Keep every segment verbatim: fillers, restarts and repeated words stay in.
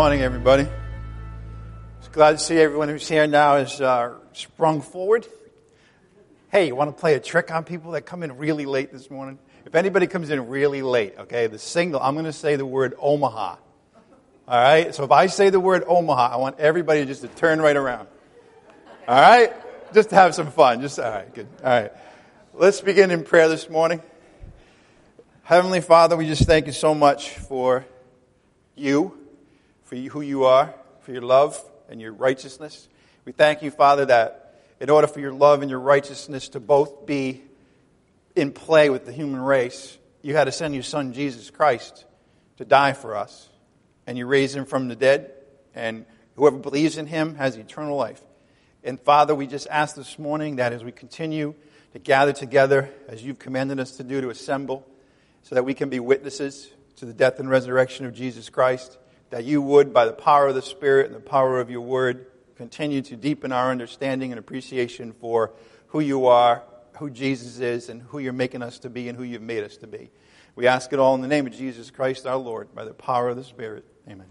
morning, everybody. It's glad to see everyone who's here now has uh, sprung forward. Hey, you want to play a trick on people that come in really late this morning? If anybody comes in really late, okay, the signal, I'm going to say the word Omaha. All right? So if I say the word Omaha, I want everybody just to turn right around. All right? Just to have some fun. Just all right, good. All right. Let's begin in prayer this morning. Heavenly Father, we just thank you so much for you, for who you are, for your love and your righteousness. We thank you, Father, that in order for your love and your righteousness to both be in play with the human race, you had to send your Son, Jesus Christ, to die for us. And you raised him from the dead, and whoever believes in him has eternal life. And Father, we just ask this morning that as we continue to gather together, as you've commanded us to do, to assemble, so that we can be witnesses to the death and resurrection of Jesus Christ, that you would, by the power of the Spirit and the power of your word, continue to deepen our understanding and appreciation for who you are, who Jesus is, and who you're making us to be, and who you've made us to be. We ask it all in the name of Jesus Christ our Lord, by the power of the Spirit. Amen.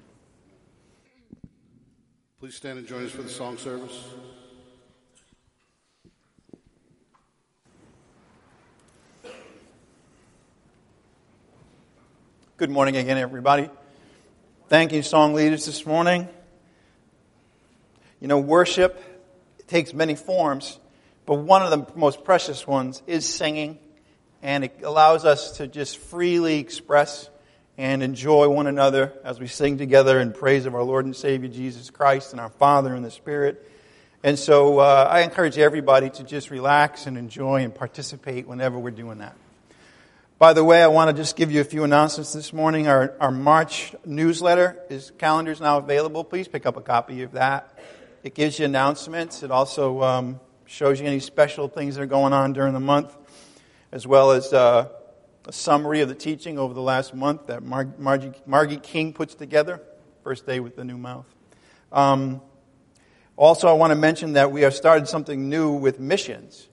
Please stand and join us for the song service. Good morning again, everybody. Thank you, song leaders, this morning. You know, worship takes many forms, but one of the most precious ones is singing, and it allows us to just freely express and enjoy one another as we sing together in praise of our Lord and Savior Jesus Christ and our Father in the Spirit. And so uh, I encourage everybody to just relax and enjoy and participate whenever we're doing that. By the way, I want to just give you a few announcements this morning. Our, our March newsletter is calendar is now available. Please pick up a copy of that. It gives you announcements. It also um, shows you any special things that are going on during the month, as well as uh, a summary of the teaching over the last month that Mar- Margie, Margie King puts together. First day with the new mouth. Um, also, I want to mention that we have started something new with missions.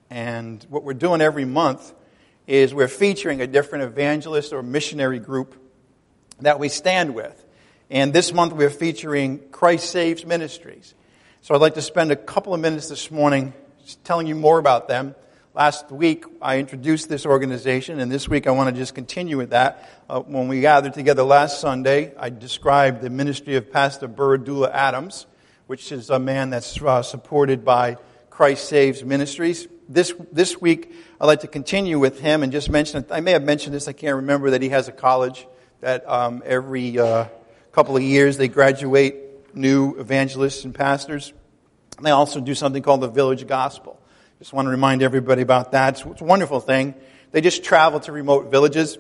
And what we're doing every month is we're featuring a different evangelist or missionary group that we stand with. And this month we're featuring Christ Saves Ministries. So I'd like to spend a couple of minutes this morning just telling you more about them. Last week I introduced this organization, and this week I want to just continue with that. Uh, when we gathered together last Sunday, I described the ministry of Pastor Buradula Adams, which is a man that's uh, supported by Christ Saves Ministries. This this week, I'd like to continue with him and just mention, I may have mentioned this, I can't remember, that he has a college that um, every uh, couple of years they graduate new evangelists and pastors. And they also do something called the Village Gospel. Just want to remind everybody about that. It's, it's a wonderful thing. They just travel to remote villages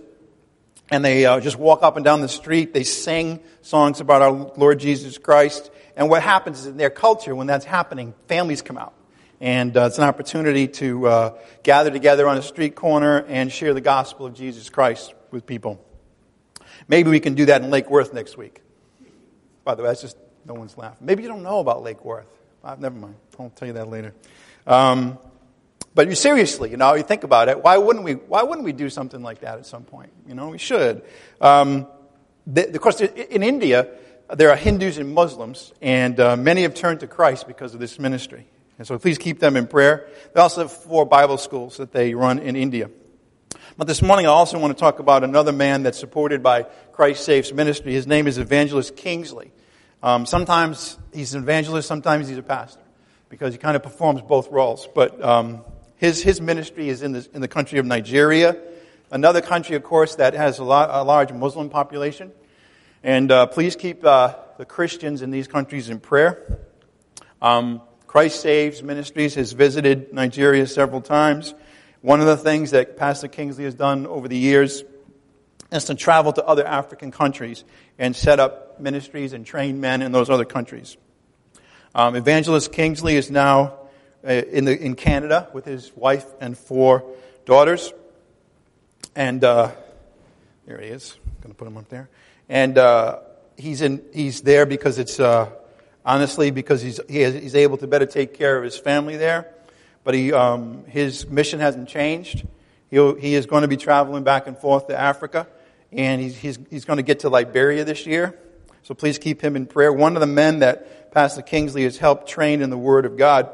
and they uh, just walk up and down the street. They sing songs about our Lord Jesus Christ. And what happens is in their culture, when that's happening, families come out. And uh, it's an opportunity to uh, gather together on a street corner and share the gospel of Jesus Christ with people. Maybe we can do that in Lake Worth next week. By the way, that's just, no one's laughing. Maybe you don't know about Lake Worth. Uh, never mind. I'll tell you that later. Um, but you seriously, you know, you think about it. Why wouldn't we? Why wouldn't we do something like that at some point? You know, we should. Um, the, of course, in India, there are Hindus and Muslims, and uh, many have turned to Christ because of this ministry. And so please keep them in prayer. They also have four Bible schools that they run in India. But this morning I also want to talk about another man that's supported by Christ Saves Ministry. His name is Evangelist Kingsley. Um, sometimes he's an evangelist, sometimes he's a pastor, because he kind of performs both roles. But um, his his ministry is in the in the country of Nigeria, another country, of course, that has a, lot, a large Muslim population. And uh, please keep uh, the Christians in these countries in prayer. Um, Christ Saves Ministries has visited Nigeria several times. One of the things that Pastor Kingsley has done over the years is to travel to other African countries and set up ministries and train men in those other countries. Um, Evangelist Kingsley is now uh, in the in Canada with his wife and four daughters. And uh, there he is. I'm going to put him up there. And uh, he's in. He's there because it's... Uh, Honestly, because he's he is, he's able to better take care of his family there, but he um, his mission hasn't changed. He he is going to be traveling back and forth to Africa, and he's he's he's going to get to Liberia this year. So please keep him in prayer. One of the men that Pastor Kingsley has helped train in the Word of God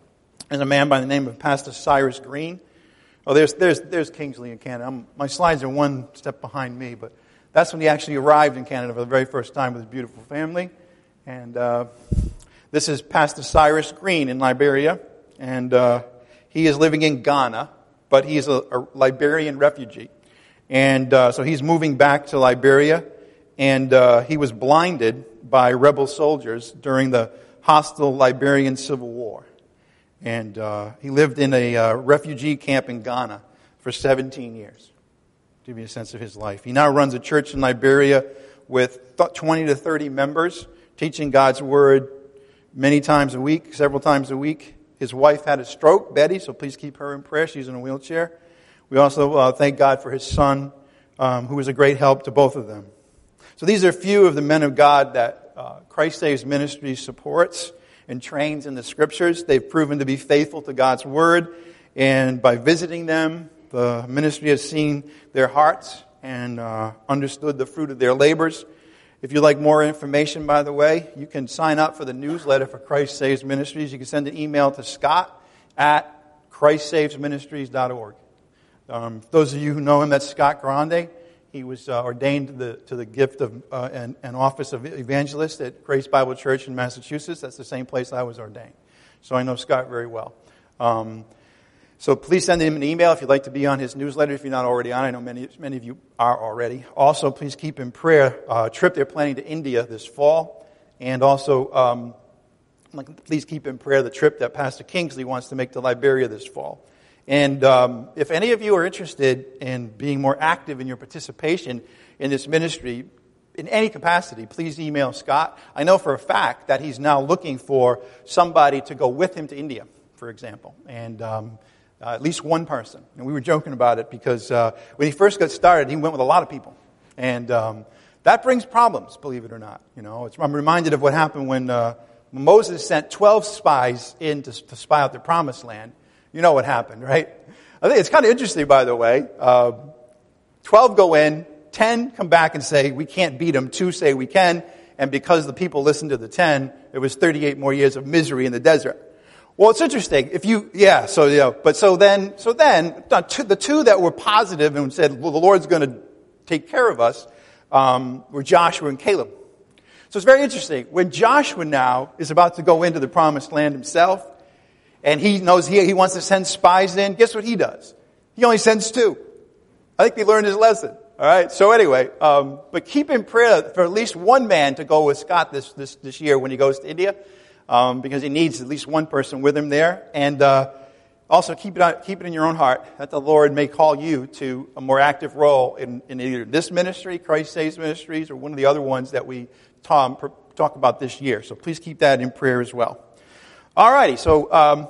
is a man by the name of Pastor Cyrus Green. Oh, there's there's there's Kingsley in Canada. I'm, my slides are one step behind me, but that's when he actually arrived in Canada for the very first time with his beautiful family. And uh, this is Pastor Cyrus Green in Liberia, and uh, he is living in Ghana, but he is a, a Liberian refugee. And uh, so he's moving back to Liberia, and uh, he was blinded by rebel soldiers during the hostile Liberian Civil War. And uh, he lived in a uh, refugee camp in Ghana for seventeen years. To give you a sense of his life. He now runs a church in Liberia with twenty to thirty members, teaching God's Word many times a week, several times a week. His wife had a stroke, Betty, so please keep her in prayer. She's in a wheelchair. We also uh, thank God for his son, um, who was a great help to both of them. So these are a few of the men of God that uh, Christ Saves Ministry supports and trains in the Scriptures. They've proven to be faithful to God's Word, and by visiting them, the ministry has seen their hearts and uh, understood the fruit of their labors. If you'd like more information, by the way, you can sign up for the newsletter for Christ Saves Ministries. You can send an email to Scott at christ saves ministries dot org. Um, those of you who know him, that's Scott Grande. He was uh, ordained to the, to the gift of uh, an, an office of evangelist at Grace Bible Church in Massachusetts. That's the same place I was ordained. So I know Scott very well. Um, so please send him an email if you'd like to be on his newsletter, if you're not already on. I know many, many of you are already. Also, please keep in prayer uh, a trip they're planning to India this fall. And also, um, please keep in prayer the trip that Pastor Kingsley wants to make to Liberia this fall. And um, if any of you are interested in being more active in your participation in this ministry, in any capacity, please email Scott. I know for a fact that he's now looking for somebody to go with him to India, for example, and um, uh, at least one person. And we were joking about it because uh, when he first got started, he went with a lot of people, and um, that brings problems, believe it or not. You know, it's, I'm reminded of what happened when uh, Moses sent twelve spies in to, to spy out the Promised Land. You know what happened, right? I think it's kind of interesting, by the way. Uh, Twelve go in, ten come back and say, we can't beat them. Two say we can. And because the people listened to the ten, it was thirty-eight more years of misery in the desert. Well, it's interesting. If you, yeah, so, you know, but so then, so then, the two that were positive and said, well, the Lord's going to take care of us, um, were Joshua and Caleb. So it's very interesting. When Joshua now is about to go into the Promised Land himself, and he knows he, he wants to send spies in, guess what he does? He only sends two. I think he learned his lesson. All right. So anyway, um, but keep in prayer for at least one man to go with Scott this this, this year when he goes to India, um, because he needs at least one person with him there. And uh, also keep it on, keep it in your own heart that the Lord may call you to a more active role in, in either this ministry, Christ Saves Ministries, or one of the other ones that we talk, talk about this year. So please keep that in prayer as well. All righty, so um,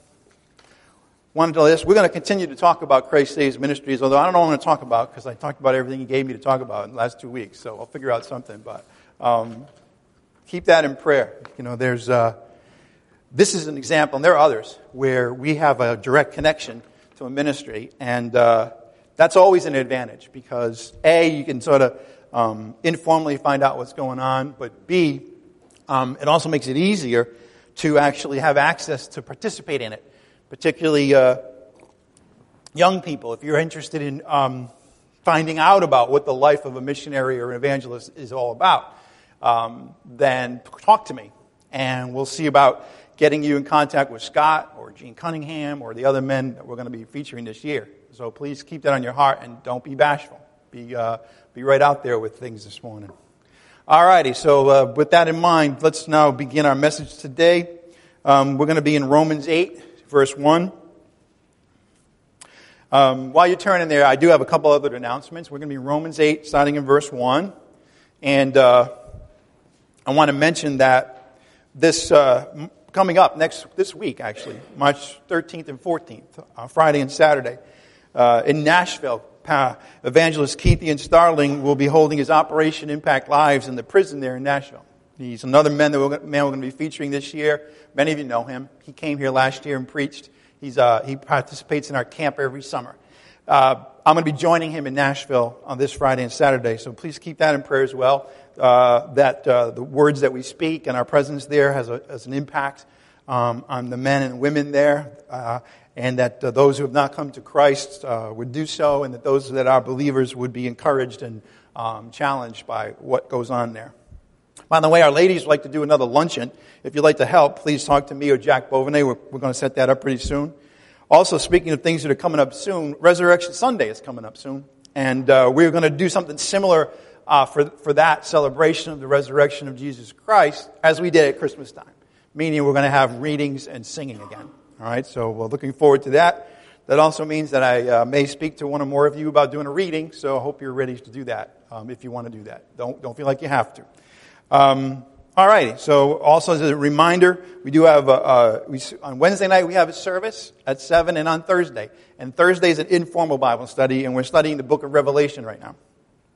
wanted to this. We're going to continue to talk about Christ Saves Ministries, although I don't know what I'm going to talk about because I talked about everything he gave me to talk about in the last two weeks, so I'll figure out something. But um, keep that in prayer. You know, there's uh, this is an example, and there are others where we have a direct connection to a ministry, and uh, that's always an advantage because A, you can sort of um, informally find out what's going on, but B, um, it also makes it easier to actually have access to participate in it, particularly uh, young people. If you're interested in um, finding out about what the life of a missionary or an evangelist is all about, um, then talk to me, and we'll see about getting you in contact with Scott or Gene Cunningham or the other men that we're going to be featuring this year. So please keep that on your heart and don't be bashful. Be uh, be right out there with things this morning. All righty, so uh, with that in mind, let's now begin our message today. Um, we're going to be in Romans eight, verse one. Um, while you're turning there, I do have a couple other announcements. We're going to be in Romans eight, starting in verse one. And uh, I want to mention that this uh, coming up next this week, actually, March thirteenth and fourteenth, uh, Friday and Saturday, uh, in Nashville, Pa- Evangelist Keithian Starling will be holding his Operation Impact Lives in the prison there in Nashville. He's another man that we're, man we're going to be featuring this year. Many of you know him. He came here last year and preached. He's uh, he participates in our camp every summer. Uh, I'm going to be joining him in Nashville on this Friday and Saturday, so please keep that in prayer as well. uh, that uh, the words that we speak and our presence there has, a, has an impact um, on the men and women there, uh, and that uh, those who have not come to Christ uh, would do so, and that those that are believers would be encouraged and um, challenged by what goes on there. By the way, our ladies would like to do another luncheon. If you'd like to help, please talk to me or Jack Bovenay. We're, we're going to set that up pretty soon. Also, speaking of things that are coming up soon, Resurrection Sunday is coming up soon. And uh, we're going to do something similar uh, for, for that celebration of the resurrection of Jesus Christ as we did at Christmas time. Meaning we're going to have readings and singing again. All right, so we're looking forward to that. That also means that I uh, may speak to one or more of you about doing a reading, so I hope you're ready to do that um, if you want to do that. Don't, don't feel like you have to. Um, all righty. So also as a reminder, we do have a, a we, on Wednesday night we have a service at seven, and on Thursday. And Thursday is an informal Bible study, and we're studying the book of Revelation right now.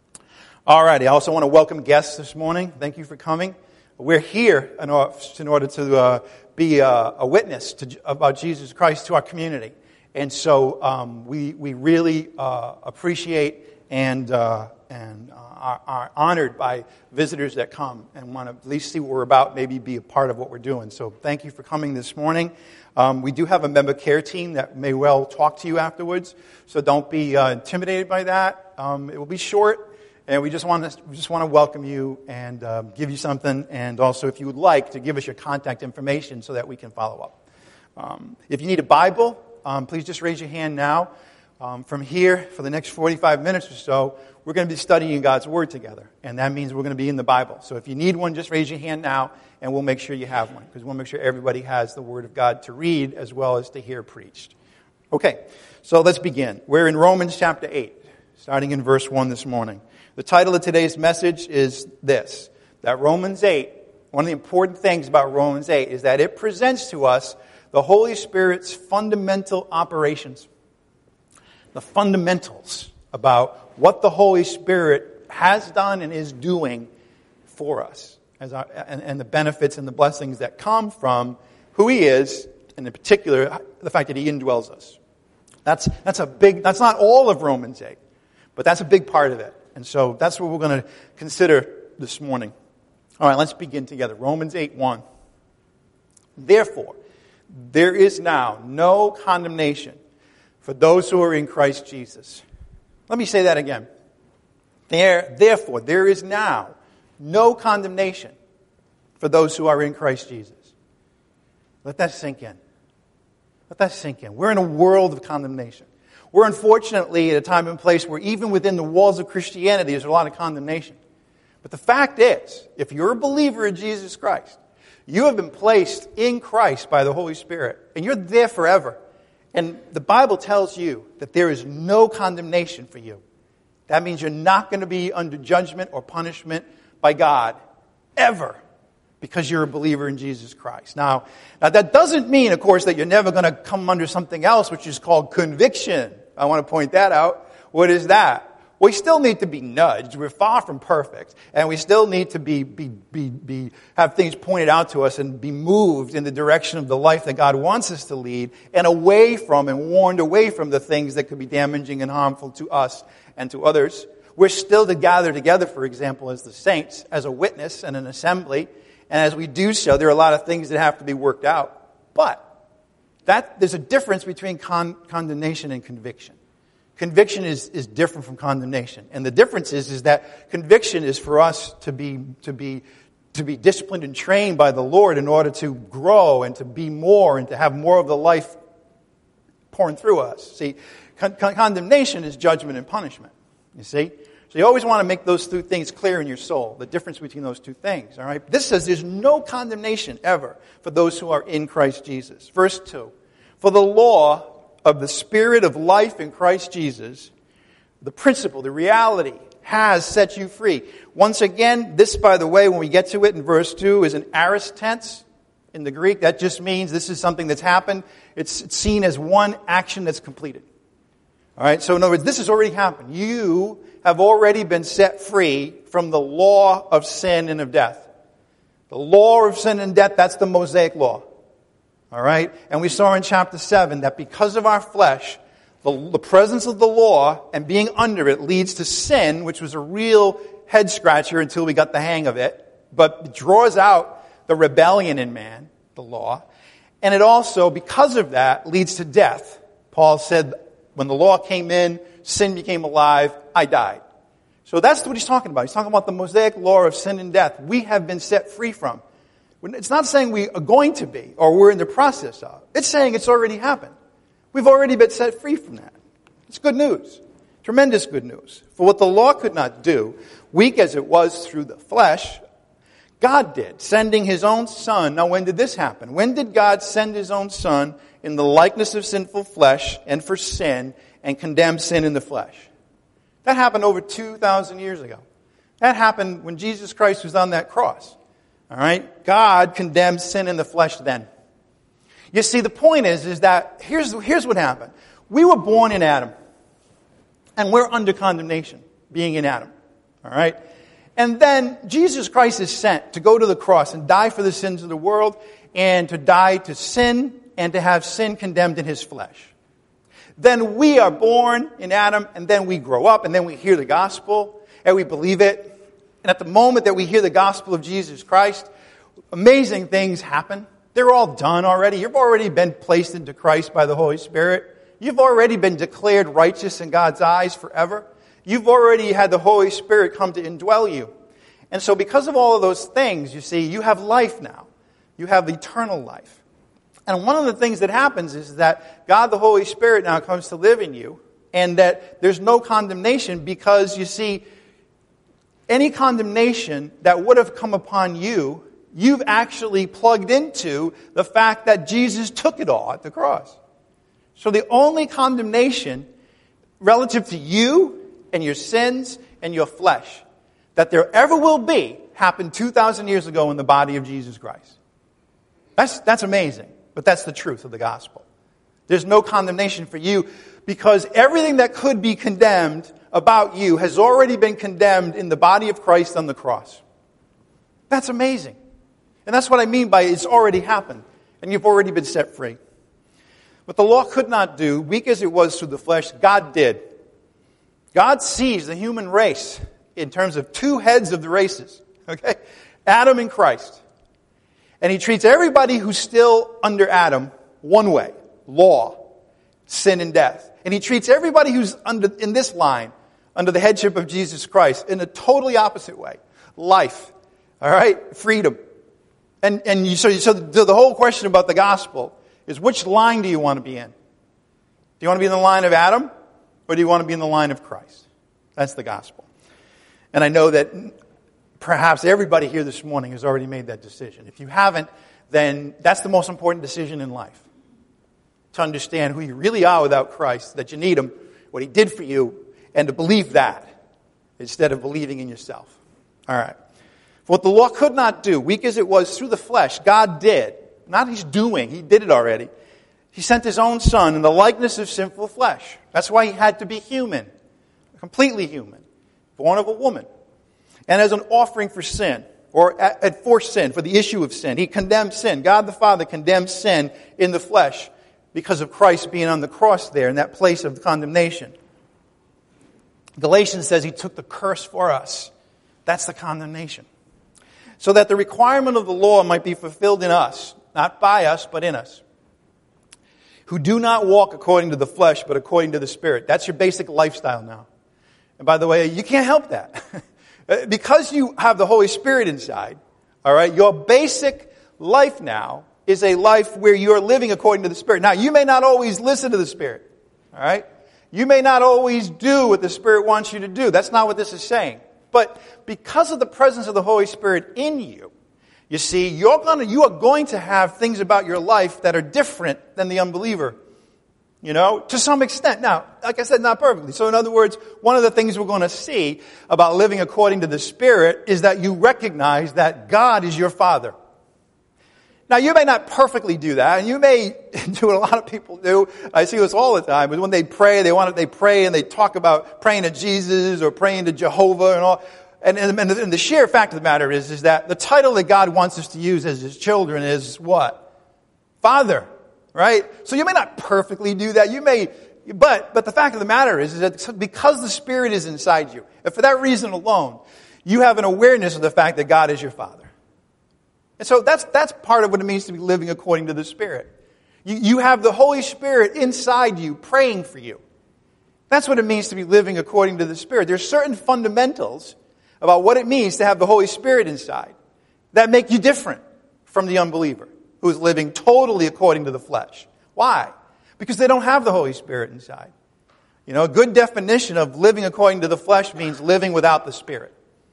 All righty. I also want to welcome guests this morning. Thank you for coming. We're here in order, in order to uh, be a, a witness to, about Jesus Christ to our community, and so um, we we really uh, appreciate and uh, and. Uh, Are, are honored by visitors that come and want to at least see what we're about, maybe be a part of what we're doing. So thank you for coming this morning. Um, we do have a member care team that may well talk to you afterwards, so don't be uh, intimidated by that. Um, it will be short, and we just want to we just want to welcome you and um, give you something, and also if you would like to give us your contact information so that we can follow up. Um, if you need a Bible, um, please just raise your hand now. Um, from here, for the next forty-five minutes or so, we're going to be studying God's Word together. And that means we're going to be in the Bible. So if you need one, just raise your hand now, and we'll make sure you have one. Because we'll make sure everybody has the Word of God to read as well as to hear preached. Okay, so let's begin. We're in Romans chapter eight, starting in verse one this morning. The title of today's message is this, that Romans eight, one of the important things about Romans eight is that it presents to us the Holy Spirit's fundamental operations. The fundamentals about what the Holy Spirit has done and is doing for us, as our, and, and the benefits and the blessings that come from who He is, and in particular, the fact that He indwells us. That's that's a big. That's not all of Romans eight, but that's a big part of it, and so that's what we're going to consider this morning. All right, let's begin together. Romans eight one. Therefore, there is now no condemnation for those who are in Christ Jesus. Let me say that again. There, therefore, there is now no condemnation for those who are in Christ Jesus. Let that sink in. Let that sink in. We're in a world of condemnation. We're unfortunately at a time and place where even within the walls of Christianity there's a lot of condemnation. But the fact is, if you're a believer in Jesus Christ, you have been placed in Christ by the Holy Spirit, and you're there forever. And the Bible tells you that there is no condemnation for you. That means you're not going to be under judgment or punishment by God, ever, because you're a believer in Jesus Christ. Now, now that doesn't mean, of course, that you're never going to come under something else, which is called conviction. I want to point that out. What is that? We still need to be nudged. We're far from perfect. And we still need to be, be, be, be, have things pointed out to us and be moved in the direction of the life that God wants us to lead, and away from and warned away from the things that could be damaging and harmful to us and to others. We're still to gather together, for example, as the saints, as a witness and an assembly. And as we do so, there are a lot of things that have to be worked out. But that there's a difference between con- condemnation and conviction. Conviction is, is different from condemnation. And the difference is, is that conviction is for us to be, to be, to be disciplined and trained by the Lord in order to grow and to be more and to have more of the life pouring through us. See, con- con- condemnation is judgment and punishment. You see? So you always want to make those two things clear in your soul, the difference between those two things. All right? This says there's no condemnation ever for those who are in Christ Jesus. Verse two. For the law of the Spirit of life in Christ Jesus, the principle, the reality, has set you free. Once again, this, by the way, when we get to it in verse two, is an aorist tense in the Greek. That just means this is something that's happened. It's seen as one action that's completed. All right, so in other words, this has already happened. You have already been set free from the law of sin and of death. The law of sin and death, that's the Mosaic law. All right? And we saw in chapter seven that because of our flesh, the, the presence of the law and being under it leads to sin, which was a real head scratcher until we got the hang of it, but draws out the rebellion in man, the law. And it also, because of that, leads to death. Paul said, when the law came in, sin became alive, I died. So that's what he's talking about. He's talking about the Mosaic law of sin and death we have been set free from. It's not saying we are going to be, or we're in the process of. It's saying it's already happened. We've already been set free from that. It's good news. Tremendous good news. For what the law could not do, weak as it was through the flesh, God did, sending his own Son. Now, when did this happen? When did God send his own Son in the likeness of sinful flesh and for sin and condemn sin in the flesh? That happened over two thousand years ago. That happened when Jesus Christ was on that cross. All right? God condemned sin in the flesh then. You see, the point is, is that here's, here's what happened. We were born in Adam. And we're under condemnation, being in Adam. All right? And then Jesus Christ is sent to go to the cross and die for the sins of the world and to die to sin and to have sin condemned in his flesh. Then we are born in Adam, and then we grow up, and then we hear the gospel, and we believe it. And at the moment that we hear the gospel of Jesus Christ, amazing things happen. They're all done already. You've already been placed into Christ by the Holy Spirit. You've already been declared righteous in God's eyes forever. You've already had the Holy Spirit come to indwell you. And so because of all of those things, you see, you have life now. You have eternal life. And one of the things that happens is that God, the Holy Spirit, now comes to live in you, and that there's no condemnation because, you see, any condemnation that would have come upon you, you've actually plugged into the fact that Jesus took it all at the cross. So the only condemnation relative to you and your sins and your flesh that there ever will be happened two thousand years ago in the body of Jesus Christ. That's, that's amazing, but that's the truth of the gospel. There's no condemnation for you because everything that could be condemned about you has already been condemned in the body of Christ on the cross. That's amazing. And that's what I mean by it's already happened, and you've already been set free. What the law could not do, weak as it was through the flesh, God did. God sees the human race in terms of two heads of the races. Okay? Adam and Christ. And he treats everybody who's still under Adam one way. Law. Sin and death. And he treats everybody who's under in this line, under the headship of Jesus Christ, in a totally opposite way. Life. All right? Freedom. And, and you, so, so the, the whole question about the gospel is which line do you want to be in? Do you want to be in the line of Adam? Or do you want to be in the line of Christ? That's the gospel. And I know that perhaps everybody here this morning has already made that decision. If you haven't, then that's the most important decision in life. To understand who you really are without Christ, that you need Him, what He did for you, and to believe that instead of believing in yourself. All right. For what the law could not do, weak as it was through the flesh, God did. Not He's doing, He did it already. He sent His own Son in the likeness of sinful flesh. That's why He had to be human. Completely human. Born of a woman. And as an offering for sin, or at, at, for sin, for the issue of sin. He condemned sin. God the Father condemned sin in the flesh because of Christ being on the cross there in that place of condemnation. Galatians says He took the curse for us. That's the condemnation. So that the requirement of the law might be fulfilled in us. Not by us, but in us. Who do not walk according to the flesh, but according to the Spirit. That's your basic lifestyle now. And by the way, you can't help that. Because you have the Holy Spirit inside, all right, your basic life now is a life where you're living according to the Spirit. Now, you may not always listen to the Spirit, all right? You may not always do what the Spirit wants you to do. That's not what this is saying. But because of the presence of the Holy Spirit in you, you see, you're gonna, you are going to have things about your life that are different than the unbeliever. You know, to some extent. Now, like I said, not perfectly. So in other words, one of the things we're going to see about living according to the Spirit is that you recognize that God is your Father. Now, you may not perfectly do that, and you may do what a lot of people do. I see this all the time. But when they pray, they want to, they pray and they talk about praying to Jesus or praying to Jehovah and all. And, and, and the sheer fact of the matter is, is that the title that God wants us to use as His children is what? Father. Right? So you may not perfectly do that. You may, but, but the fact of the matter is, is that because the Spirit is inside you, and for that reason alone, You have an awareness of the fact that God is your Father. And so that's that's part of what it means to be living according to the Spirit. You, you have the Holy Spirit inside you praying for you. That's what it means to be living according to the Spirit. There's certain fundamentals about what it means to have the Holy Spirit inside that make you different from the unbeliever who is living totally according to the flesh. Why? Because they don't have the Holy Spirit inside. You know, a good definition of living according to the flesh means living without the Spirit.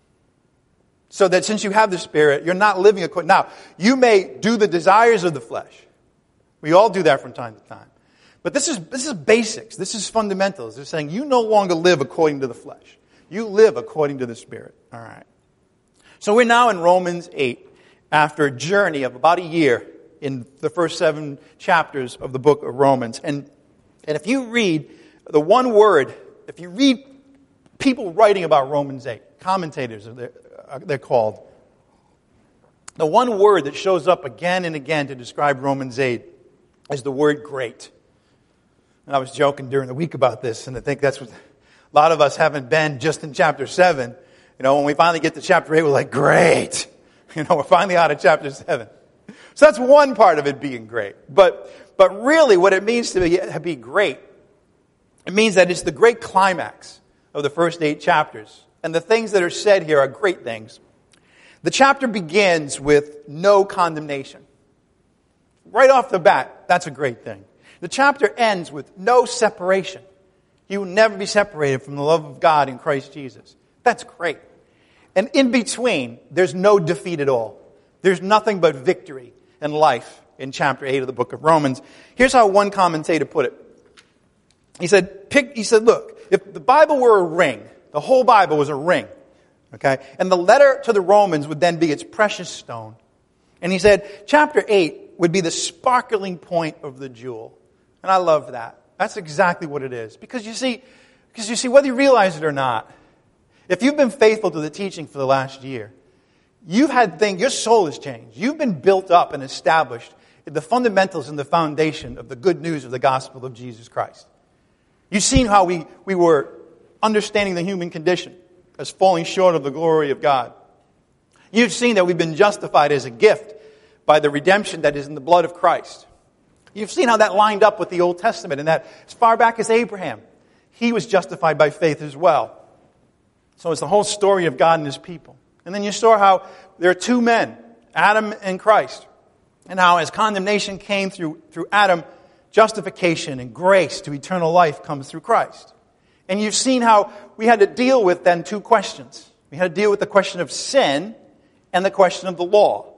So that since you have the Spirit, you're not living according... Now, you may do the desires of the flesh. We all do that from time to time. But this is this is basics. This is fundamentals. They're saying you no longer live according to the flesh. You live according to the Spirit. All right. So we're now in Romans eight, after a journey of about a year in the first seven chapters of the book of Romans. And, and if you read the one word, if you read people writing about Romans eight, commentators, they're, they're called, the one word that shows up again and again to describe Romans eight is the word great. And I was joking during the week about this, and I think that's what a lot of us haven't been just in chapter seven. You know, when we finally get to chapter eight, we're like, great. You know, we're finally out of chapter seven. So that's one part of it being great. But but really what it means to be, to be great, it means that it's the great climax of the first eight chapters. And the things that are said here are great things. The chapter begins with no condemnation. Right off the bat, that's a great thing. The chapter ends with no separation. You will never be separated from the love of God in Christ Jesus. That's great. And in between, there's no defeat at all. There's nothing but victory and life in chapter eight of the book of Romans. Here's how one commentator put it. He said, pick, he said, look, if the Bible were a ring, the whole Bible was a ring, okay? And the letter to the Romans would then be its precious stone. And he said, chapter eight would be the sparkling point of the jewel. And I love that. That's exactly what it is. Because you see, because you see, whether you realize it or not, if you've been faithful to the teaching for the last year, you've had things, your soul has changed. You've been built up and established in the fundamentals and the foundation of the good news of the gospel of Jesus Christ. You've seen how we, we were understanding the human condition as falling short of the glory of God. You've seen that we've been justified as a gift by the redemption that is in the blood of Christ. You've seen how that lined up with the Old Testament, and that as far back as Abraham, he was justified by faith as well. So it's the whole story of God and His people. And then you saw how there are two men, Adam and Christ, and how as condemnation came through, through Adam, justification and grace to eternal life comes through Christ. And you've seen how we had to deal with then two questions. We had to deal with the question of sin and the question of the law.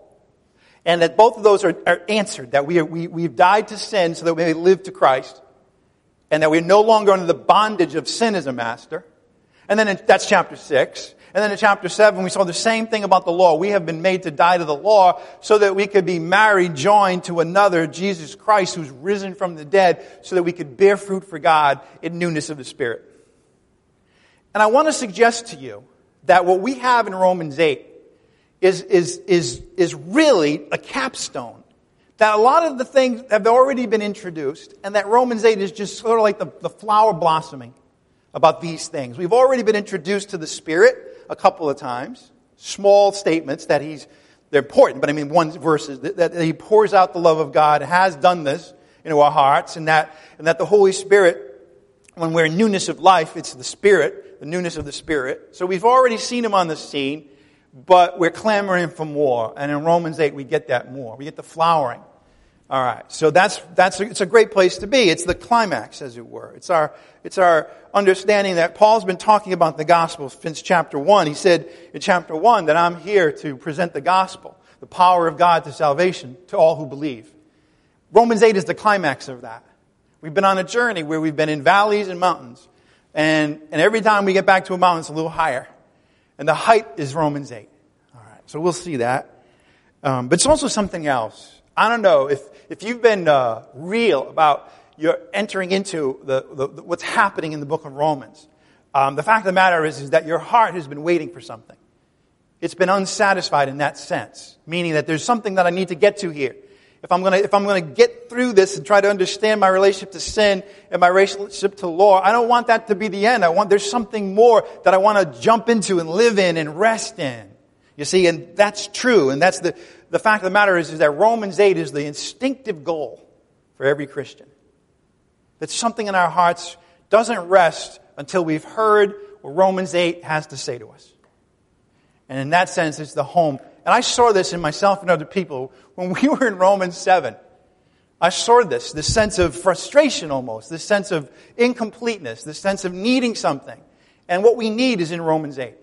And that both of those are, are answered, that we, are, we, we've died to sin so that we may live to Christ, and that we're no longer under the bondage of sin as a master. And then in, that's chapter six. And then in chapter seven, we saw the same thing about the law. We have been made to die to the law so that we could be married, joined to another, Jesus Christ, who's risen from the dead, so that we could bear fruit for God in newness of the Spirit. And I want to suggest to you that what we have in Romans eight is, is, is, is really a capstone. That a lot of the things have already been introduced, and that Romans eight is just sort of like the, the flower blossoming about these things. We've already been introduced to the Spirit a couple of times. Small statements that He's, they're important, but I mean one verse is that, that He pours out the love of God, has done this into our hearts, and that, and that the Holy Spirit, when we're in newness of life, it's the Spirit, the newness of the Spirit. So we've already seen Him on the scene, but we're clamoring for more. And in Romans eight, we get that more. We get the flowering. All right. So that's, that's, a, it's a great place to be. It's the climax, as it were. It's our, it's our understanding that Paul's been talking about the gospel since chapter one. He said in chapter one that I'm here to present the gospel, the power of God to salvation to all who believe. Romans eight is the climax of that. We've been on a journey where we've been in valleys and mountains. And, and every time we get back to a mountain, it's a little higher. And the height is Romans eight. All right, so we'll see that. Um, but it's also something else. I don't know if, if you've been uh, real about your entering into the, the, the what's happening in the book of Romans. Um, the fact of the matter is, is that your heart has been waiting for something. It's been unsatisfied in that sense, meaning that there's something that I need to get to here. if I'm going to if I'm going to get through this and try to understand my relationship to sin and my relationship to law, I don't want that to be the end. I want there's something more that I want to jump into and live in and rest in. You see, and that's true. And that's the the fact of the matter is, is that Romans eight is the instinctive goal for every Christian. That something in our hearts doesn't rest until we've heard what Romans eight has to say to us. And in that sense, it's the home. And I saw this in myself and other people when we were in Romans seven. I saw this, this sense of frustration almost, this sense of incompleteness, this sense of needing something. And what we need is in Romans eight.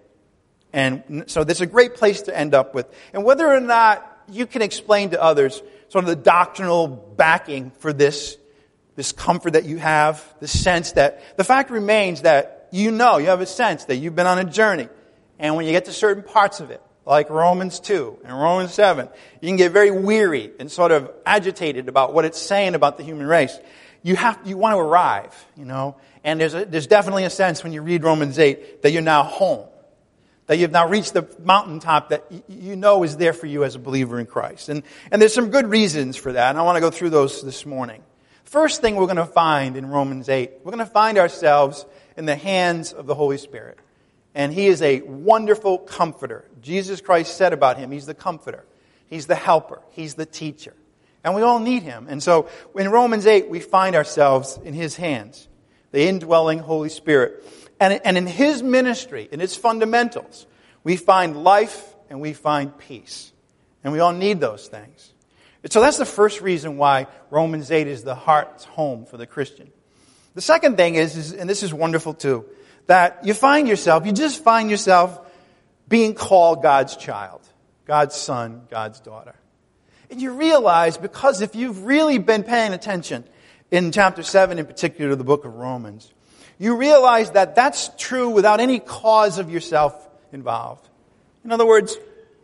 And so that's a great place to end up with. And whether or not you can explain to others sort of the doctrinal backing for this, this comfort that you have, the sense that, the fact remains that you know, you have a sense that you've been on a journey. And when you get to certain parts of it, like Romans two and Romans seven, you can get very weary and sort of agitated about what it's saying about the human race. You have, you want to arrive, you know. And there's a, there's definitely a sense when you read Romans eight that you're now home. That you've now reached the mountaintop that you know is there for you as a believer in Christ. And, and there's some good reasons for that, and I want to go through those this morning. First thing we're going to find in Romans eight, we're going to find ourselves in the hands of the Holy Spirit. And He is a wonderful comforter. Jesus Christ said about Him, He's the comforter. He's the helper. He's the teacher. And we all need Him. And so in Romans eight, we find ourselves in His hands, the indwelling Holy Spirit. And, and in His ministry, in its fundamentals, we find life and we find peace. And we all need those things. So that's the first reason why Romans eight is the heart's home for the Christian. The second thing is, is, and this is wonderful too, that you find yourself, you just find yourself being called God's child, God's son, God's daughter. And you realize, because if you've really been paying attention in chapter seven in particular to the book of Romans, you realize that that's true without any cause of yourself involved. In other words,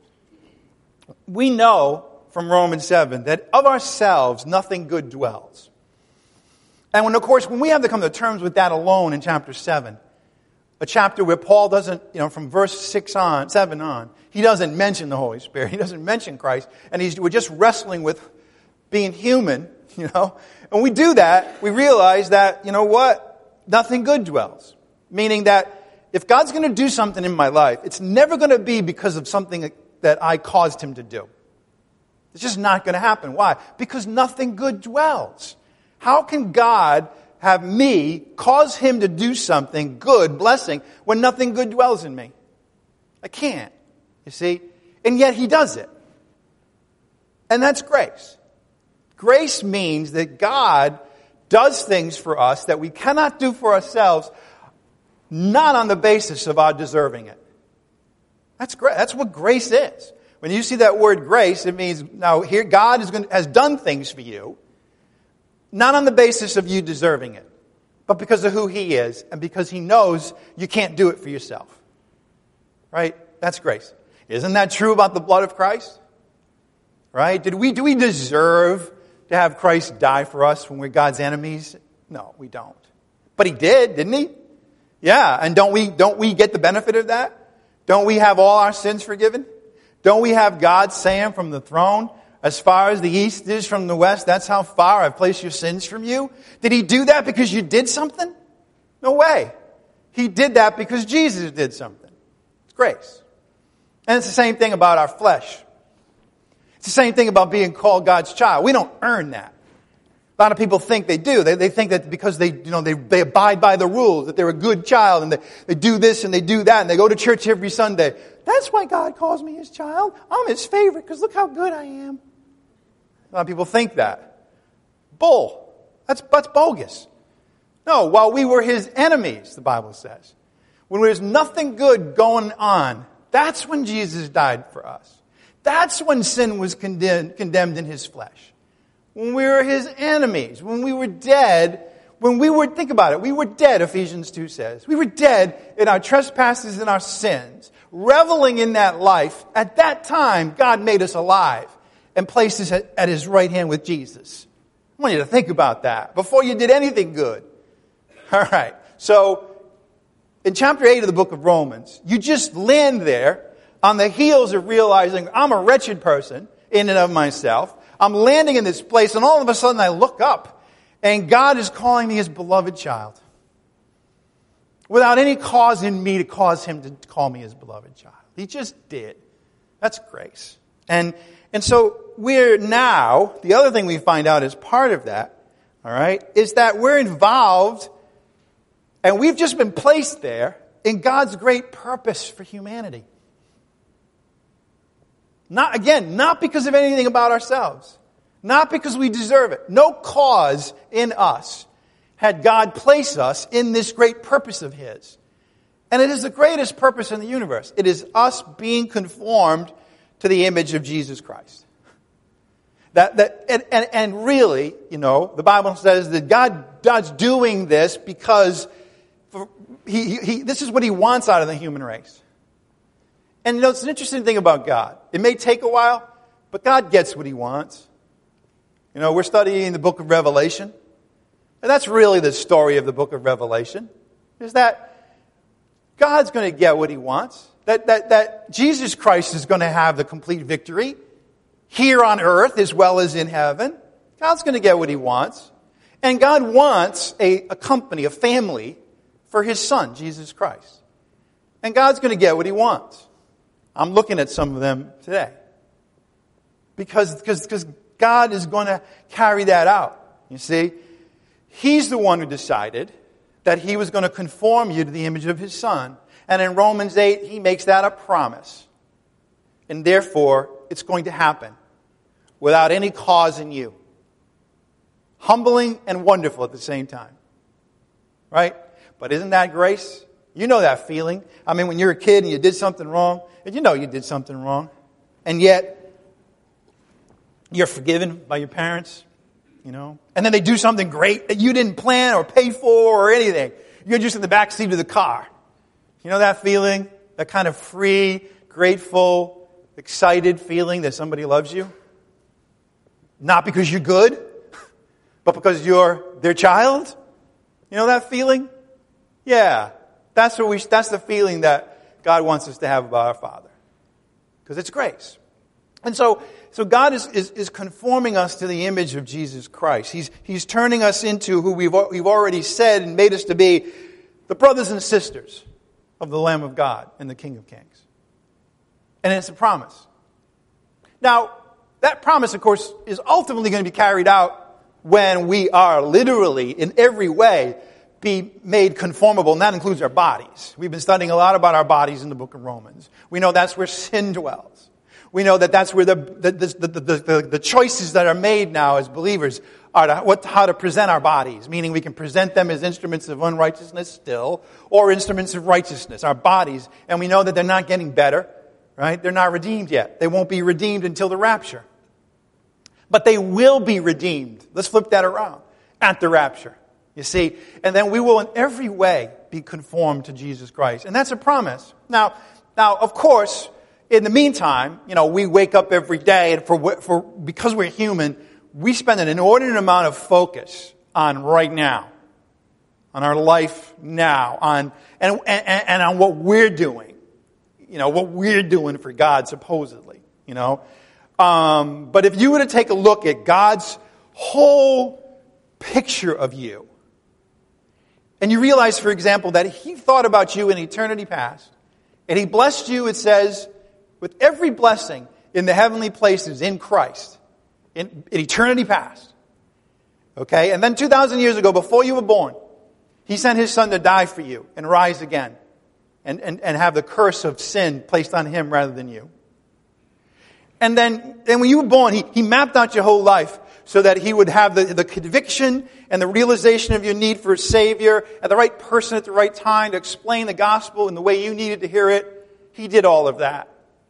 we know from Romans seven that of ourselves nothing good dwells. And when, of course, when we have to come to terms with that alone in chapter seven, a chapter where Paul doesn't, you know, from verse six on, seven on, he doesn't mention the Holy Spirit, he doesn't mention Christ, and he's, we're just wrestling with being human, you know. And we do that, we realize that, you know what? Nothing good dwells. Meaning that if God's going to do something in my life, it's never going to be because of something that I caused Him to do. It's just not going to happen. Why? Because nothing good dwells. How can God have me cause Him to do something good, blessing, when nothing good dwells in me? I can't. You see? And yet He does it. And that's grace. Grace means that God does things for us that we cannot do for ourselves, not on the basis of our deserving it. That's great. That's what grace is. When you see that word grace, it means now here God is going to, has done things for you, not on the basis of you deserving it, but because of who He is and because He knows you can't do it for yourself. Right? That's grace. Isn't that true about the blood of Christ? Right? Did we do we deserve to have Christ die for us when we're God's enemies? No, we don't. But He did, didn't He? Yeah, and don't we don't we get the benefit of that? Don't we have all our sins forgiven? Don't we have God saying from the throne, as far as the east is from the west, that's how far I've placed your sins from you? Did He do that because you did something? No way. He did that because Jesus did something. It's grace. And it's the same thing about our flesh. It's the same thing about being called God's child. We don't earn that. A lot of people think they do. They, they think that because they, you know, they, they abide by the rules, that they're a good child, and they, they do this and they do that, and they go to church every Sunday. That's why God calls me His child. I'm His favorite because look how good I am. A lot of people think that. Bull. That's, that's bogus. No, while we were His enemies, the Bible says, when there's nothing good going on, that's when Jesus died for us. That's when sin was condemned, condemned in His flesh. When we were His enemies, when we were dead, when we were, think about it, we were dead, Ephesians two says. We were dead in our trespasses and our sins, reveling in that life. At that time, God made us alive and placed us at, at His right hand with Jesus. I want you to think about that before you did anything good. All right, so in chapter eight of the book of Romans, you just land there on the heels of realizing I'm a wretched person in and of myself. I'm landing in this place, and all of a sudden I look up, and God is calling me his beloved child. Without any cause in me to cause him to call me his beloved child. He just did. That's grace. And, and so we're now, the other thing we find out as part of that, all right, is that we're involved, and we've just been placed there in God's great purpose for humanity. Not, again, not because of anything about ourselves. Not because we deserve it. No cause in us had God place us in this great purpose of his. And it is the greatest purpose in the universe. It is us being conformed to the image of Jesus Christ. That, that, and, and, and really, you know, the Bible says that God, God's doing this because for, he, he, this is what he wants out of the human race. And you know, it's an interesting thing about God. It may take a while, but God gets what he wants. You know, we're studying the book of Revelation. And that's really the story of the book of Revelation, is that God's going to get what he wants. That, that, that Jesus Christ is going to have the complete victory here on earth as well as in heaven. God's going to get what he wants. And God wants a, a company, a family for his son, Jesus Christ. And God's going to get what he wants. I'm looking at some of them today. Because, because, because God is going to carry that out. You see? He's the one who decided that he was going to conform you to the image of his son. And in Romans eight, he makes that a promise. And therefore, it's going to happen without any cause in you. Humbling and wonderful at the same time. Right? But isn't that grace? You know that feeling. I mean, when you're a kid and you did something wrong, and you know you did something wrong, and yet you're forgiven by your parents. You know, and then they do something great that you didn't plan or pay for or anything. You're just in the back seat of the car. You know that feeling? That kind of free, grateful, excited feeling that somebody loves you? Not because you're good, but because you're their child? You know that feeling? Yeah. That's what we, that's the feeling that God wants us to have about our Father. Because it's grace. And so, so God is, is, is conforming us to the image of Jesus Christ. He's, he's turning us into who we've, we've already said and made us to be, the brothers and sisters of the Lamb of God and the King of Kings. And it's a promise. Now, that promise, of course, is ultimately going to be carried out when we are literally, in every way, be made conformable, and that includes our bodies. We've been studying a lot about our bodies in the book of Romans. We know that's where sin dwells. We know that that's where the the, the, the, the, the choices that are made now as believers are to, what, how to present our bodies, meaning we can present them as instruments of unrighteousness still, or instruments of righteousness, our bodies. And we know that they're not getting better, right? They're not redeemed yet. They won't be redeemed until the rapture. But they will be redeemed. Let's flip that around. At the rapture, you see. And then we will in every way be conformed to Jesus Christ. And that's a promise. Now, now, of course, in the meantime, you know, we wake up every day, and for, for because we're human, we spend an inordinate amount of focus on right now, on our life now, on and, and, and on what we're doing, you know, what we're doing for God, supposedly, you know. Um, but if you were to take a look at God's whole picture of you, and you realize, for example, that He thought about you in eternity past, and He blessed you, it says, with every blessing in the heavenly places in Christ, in, in eternity past. Okay? And then two thousand years ago, before you were born, He sent His Son to die for you and rise again and, and, and have the curse of sin placed on Him rather than you. And then, then when you were born, he, he mapped out your whole life so that He would have the, the conviction and the realization of your need for a Savior and the right person at the right time to explain the gospel in the way you needed to hear it. He did all of that.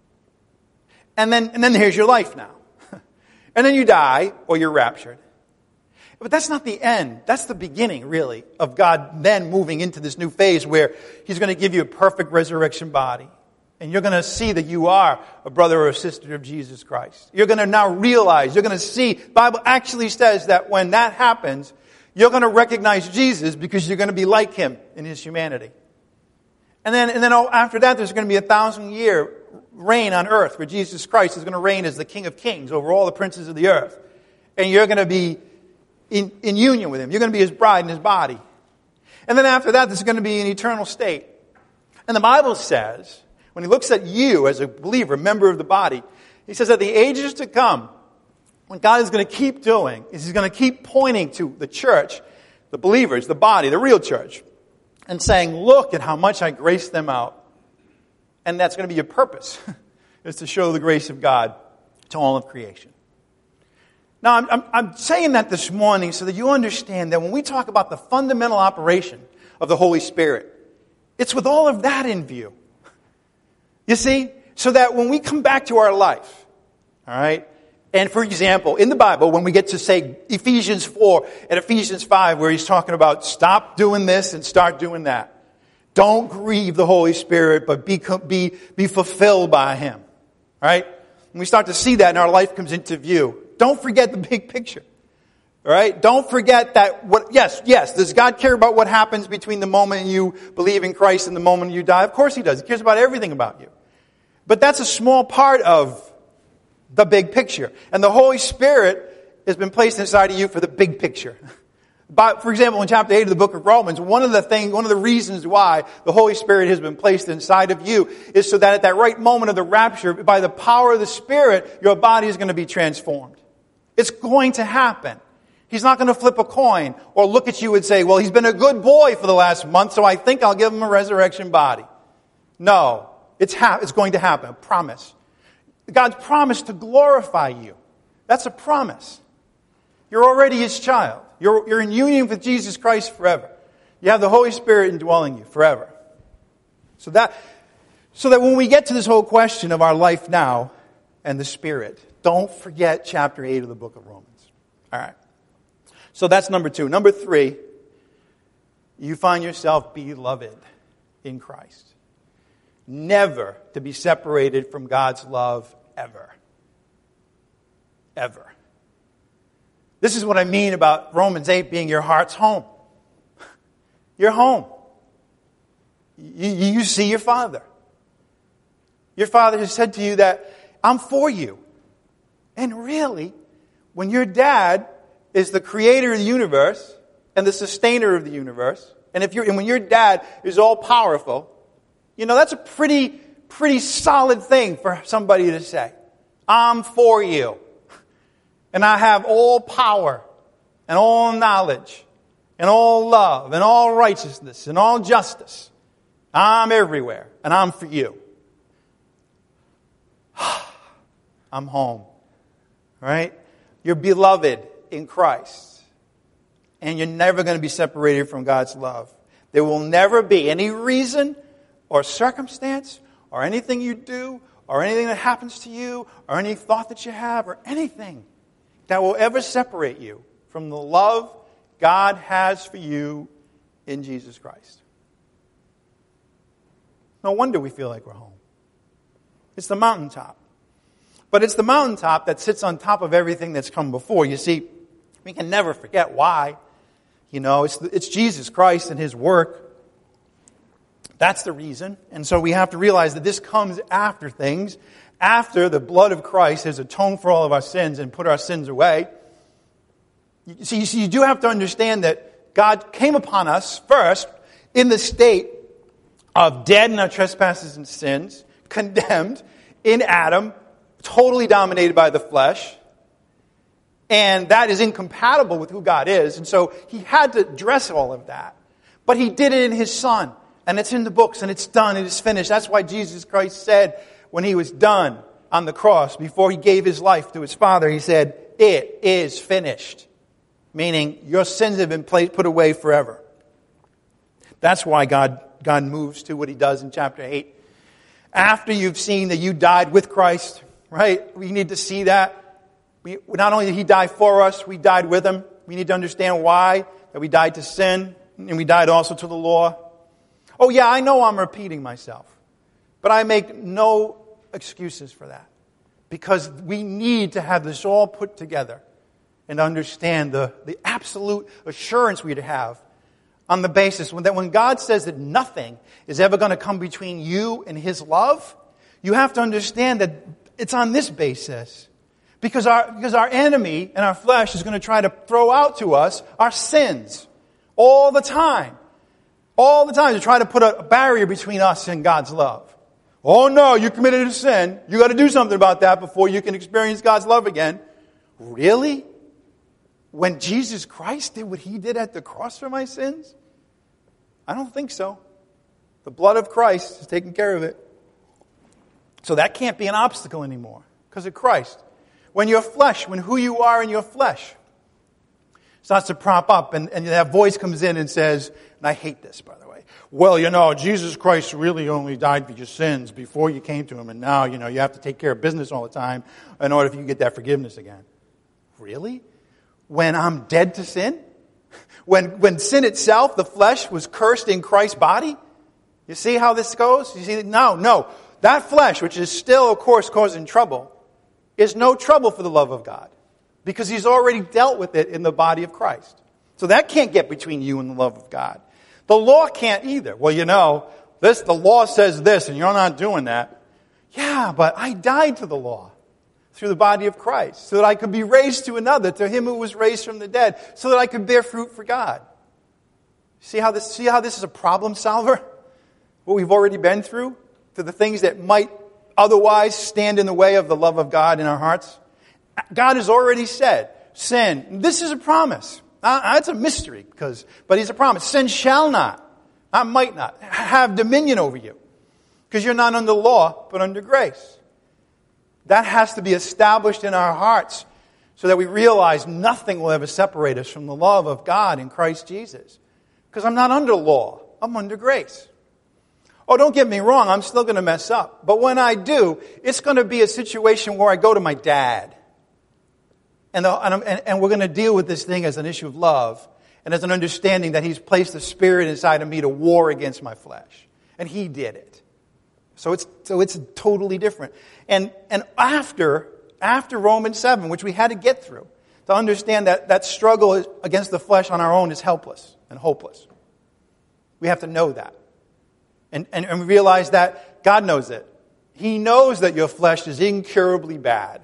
And then, and then here's your life now. And then you die or you're raptured. But that's not the end. That's the beginning, really, of God then moving into this new phase where He's going to give you a perfect resurrection body. And you're going to see that you are a brother or a sister of Jesus Christ. You're going to now realize, you're going to see, the Bible actually says that when that happens, you're going to recognize Jesus because you're going to be like Him in His humanity. And then, and then after that, there's going to be a thousand year reign on earth where Jesus Christ is going to reign as the King of Kings over all the princes of the earth. And you're going to be in, in union with him. You're going to be his bride in his body. And then after that, there's going to be an eternal state. And the Bible says, when he looks at you as a believer, member of the body, he says that the ages to come, what God is going to keep doing is he's going to keep pointing to the church, the believers, the body, the real church, and saying, look at how much I graced them out. And that's going to be your purpose, is to show the grace of God to all of creation. Now, I'm, I'm, I'm saying that this morning so that you understand that when we talk about the fundamental operation of the Holy Spirit, it's with all of that in view. You see? So that when we come back to our life, all right, and for example, in the Bible, when we get to say Ephesians four and Ephesians five, where he's talking about stop doing this and start doing that. Don't grieve the Holy Spirit, but be, be, be fulfilled by him. All right? When we start to see that and our life comes into view, don't forget the big picture. All right? Don't forget that what, yes, yes, does God care about what happens between the moment you believe in Christ and the moment you die? Of course he does. He cares about everything about you. But that's a small part of the big picture. And the Holy Spirit has been placed inside of you for the big picture. But, for example, in chapter eight of the book of Romans, one of the things, one of the reasons why the Holy Spirit has been placed inside of you is so that at that right moment of the rapture, by the power of the Spirit, your body is going to be transformed. It's going to happen. He's not going to flip a coin or look at you and say, well, he's been a good boy for the last month, so I think I'll give him a resurrection body. No, it's ha- it's going to happen. I promise. God's promised to glorify you. That's a promise. You're already his child. You're, you're in union with Jesus Christ forever. You have the Holy Spirit indwelling you forever. So that, so that when we get to this whole question of our life now and the Spirit, don't forget chapter eight of the book of Romans. All right. So that's number two. Number three, you find yourself beloved in Christ. Never to be separated from God's love, ever. Ever. This is what I mean about Romans eight being your heart's home. Your home. You, you see your Father. Your Father has said to you that, I'm for you. And really, when your dad is the creator of the universe and the sustainer of the universe, and if you're, and when your dad is all powerful, you know, that's a pretty, pretty solid thing for somebody to say. I'm for you. And I have all power and all knowledge and all love and all righteousness and all justice. I'm everywhere and I'm for you. I'm home. Right? You're beloved in Christ. And you're never going to be separated from God's love. There will never be any reason or circumstance or anything you do or anything that happens to you or any thought that you have or anything that will ever separate you from the love God has for you in Jesus Christ. No wonder we feel like we're home. It's the mountaintop. But it's the mountaintop that sits on top of everything that's come before. You see, we can never forget why. You know, it's, it's Jesus Christ and his work. That's the reason. And so we have to realize that this comes after things. After the blood of Christ has atoned for all of our sins and put our sins away. You see, you see, you do have to understand that God came upon us first in the state of dead in our trespasses and sins, condemned in Adam, totally dominated by the flesh. And that is incompatible with who God is. And so he had to address all of that. But he did it in his Son. And it's in the books, and it's done, it is finished. That's why Jesus Christ said when he was done on the cross, before he gave his life to his Father, he said, it is finished. Meaning, your sins have been put away forever. That's why God, God moves to what he does in chapter eight. After you've seen that you died with Christ, right? We need to see that. We, not only did he die for us, we died with him. We need to understand why. That we died to sin, and we died also to the law. Oh yeah, I know I'm repeating myself. But I make no excuses for that. Because we need to have this all put together and understand the, the absolute assurance we have on the basis that when God says that nothing is ever going to come between you and His love, you have to understand that it's on this basis. Because our, because our enemy and our flesh is going to try to throw out to us our sins all the time. All the time to try to put a barrier between us and God's love. Oh no, you committed a sin. You got to do something about that before you can experience God's love again. Really? When Jesus Christ did what He did at the cross for my sins? I don't think so. The blood of Christ has taken care of it. So that can't be an obstacle anymore because of Christ. When your flesh, when who you are in your flesh starts to prop up and, and that voice comes in and says, and I hate this, by the way, well, you know, Jesus Christ really only died for your sins before you came to Him, and now, you know, you have to take care of business all the time in order for you to get that forgiveness again. Really? When I'm dead to sin? When, when sin itself, the flesh, was cursed in Christ's body? You see how this goes? You see, no, no. That flesh, which is still, of course, causing trouble, is no trouble for the love of God. Because He's already dealt with it in the body of Christ. So that can't get between you and the love of God. The law can't either. Well, you know, this the law says this and you're not doing that. Yeah, but I died to the law through the body of Christ so that I could be raised to another, to Him who was raised from the dead, so that I could bear fruit for God. See how this, see how this is a problem solver? What we've already been through? To the things that might otherwise stand in the way of the love of God in our hearts? God has already said, sin, this is a promise. Uh, it's a mystery, because, but He's a promise. Sin shall not, not might not, have dominion over you. Because you're not under law, but under grace. That has to be established in our hearts so that we realize nothing will ever separate us from the love of God in Christ Jesus. Because I'm not under law, I'm under grace. Oh, don't get me wrong, I'm still going to mess up. But when I do, it's going to be a situation where I go to my dad. And, the, and, and we're going to deal with this thing as an issue of love and as an understanding that He's placed the Spirit inside of me to war against my flesh. And He did it. So it's so it's totally different. And and after after Romans seven, which we had to get through, to understand that that struggle against the flesh on our own is helpless and hopeless. We have to know that. And, and, and realize that God knows it. He knows that your flesh is incurably bad.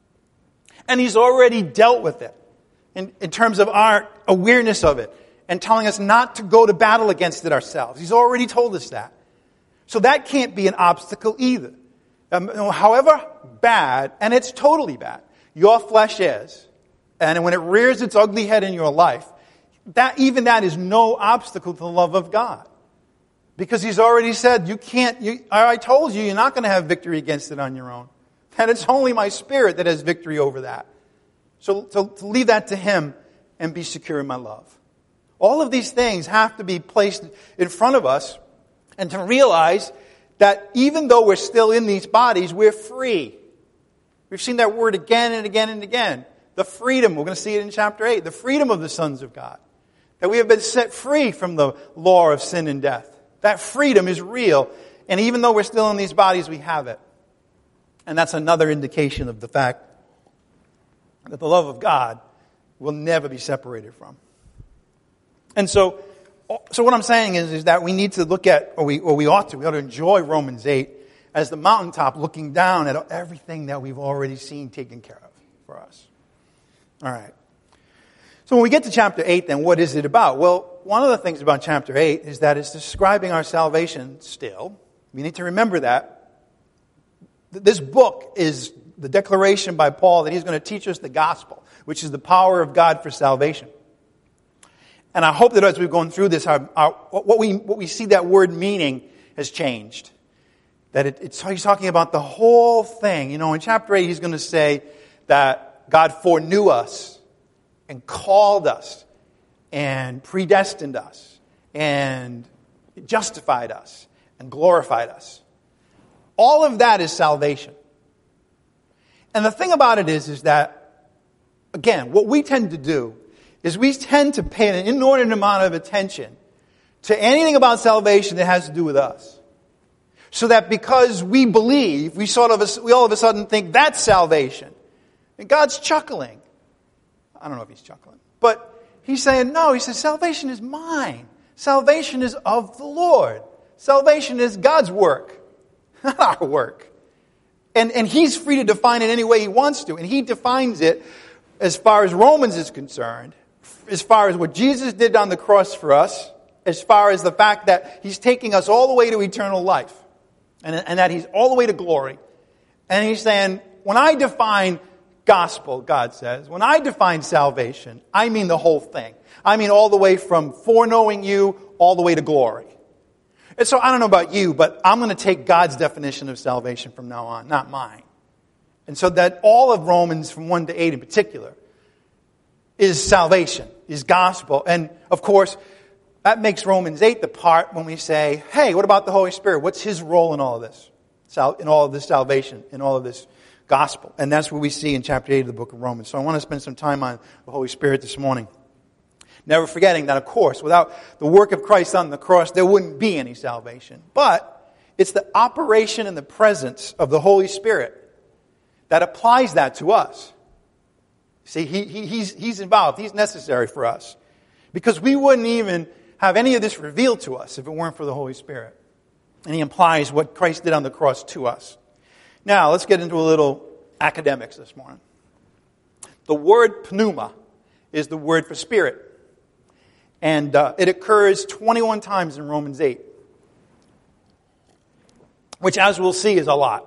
And He's already dealt with it in, in terms of our awareness of it and telling us not to go to battle against it ourselves. He's already told us that. So that can't be an obstacle either. Um, however bad, and it's totally bad, your flesh is, and when it rears its ugly head in your life, that even that is no obstacle to the love of God. Because He's already said, you can't, you, I told you, you're not going to have victory against it on your own. And it's only my Spirit that has victory over that. So to, to leave that to Him and be secure in my love. All of these things have to be placed in front of us and to realize that even though we're still in these bodies, we're free. We've seen that word again and again and again. The freedom, we're going to see it in chapter eight, the freedom of the sons of God. That we have been set free from the law of sin and death. That freedom is real. And even though we're still in these bodies, we have it. And that's another indication of the fact that the love of God will never be separated from. And so, so what I'm saying is, is that we need to look at, or we, or we ought to, we ought to enjoy Romans eight as the mountaintop looking down at everything that we've already seen taken care of for us. All right. So when we get to chapter eight, then what is it about? Well, one of the things about chapter eight is that it's describing our salvation still. We need to remember that. This book is the declaration by Paul that he's going to teach us the gospel, which is the power of God for salvation. And I hope that as we've gone through this, our, our, what we what we see that word meaning has changed. That it, it's he's talking about the whole thing. You know, in chapter eight, he's going to say that God foreknew us and called us and predestined us and justified us and glorified us. All of that is salvation. And the thing about it is, is that, again, what we tend to do is we tend to pay an inordinate amount of attention to anything about salvation that has to do with us. So that because we believe, we sort of, we all of a sudden think that's salvation. And God's chuckling. I don't know if He's chuckling. But He's saying, no, He says, salvation is mine. Salvation is of the Lord. Salvation is God's work, not our work. And, and He's free to define it any way He wants to. And He defines it as far as Romans is concerned, as far as what Jesus did on the cross for us, as far as the fact that He's taking us all the way to eternal life, and, and that He's all the way to glory. And He's saying, when I define gospel, God says, when I define salvation, I mean the whole thing. I mean all the way from foreknowing you all the way to glory. And so I don't know about you, but I'm going to take God's definition of salvation from now on, not mine. And so that all of Romans from one to eight in particular is salvation, is gospel. And of course, that makes Romans eight the part when we say, hey, what about the Holy Spirit? What's His role in all of this? In all of this salvation, in all of this gospel. And that's what we see in chapter eight of the book of Romans. So I want to spend some time on the Holy Spirit this morning. Never forgetting that, of course, without the work of Christ on the cross, there wouldn't be any salvation. But it's the operation and the presence of the Holy Spirit that applies that to us. See, he, he, he's, he's involved. He's necessary for us. Because we wouldn't even have any of this revealed to us if it weren't for the Holy Spirit. And He implies what Christ did on the cross to us. Now, let's get into a little academics this morning. The word pneuma is the word for spirit. And uh, it occurs twenty-one times in Romans eight. Which, as we'll see, is a lot.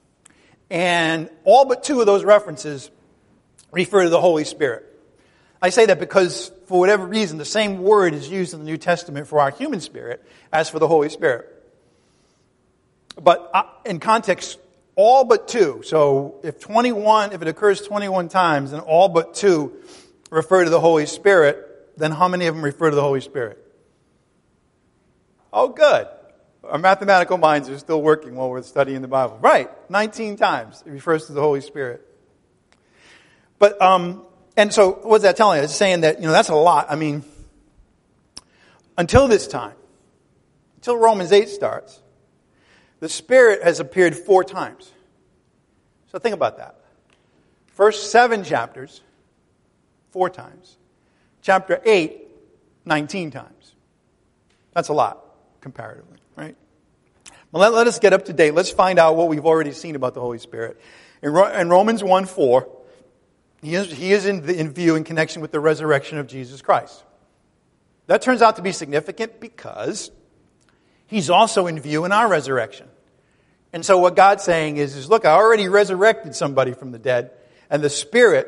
And all but two of those references refer to the Holy Spirit. I say that because, for whatever reason, the same word is used in the New Testament for our human spirit as for the Holy Spirit. But uh, in context, all but two. So if twenty-one, if it occurs twenty-one times, and all but two refer to the Holy Spirit, then how many of them refer to the Holy Spirit? Oh, good. Our mathematical minds are still working while we're studying the Bible. Right, nineteen times it refers to the Holy Spirit. But, um, and so what's that telling us? It's saying that, you know, that's a lot. I mean, until this time, until Romans eight starts, the Spirit has appeared four times. So think about that. First seven chapters, four times. Chapter eight, nineteen times. That's a lot, comparatively, right? Well, let, let us get up to date. Let's find out what we've already seen about the Holy Spirit. In, in Romans one four, he is, he is in, the, in view in connection with the resurrection of Jesus Christ. That turns out to be significant because He's also in view in our resurrection. And so what God's saying is, is, look, I already resurrected somebody from the dead, and the Spirit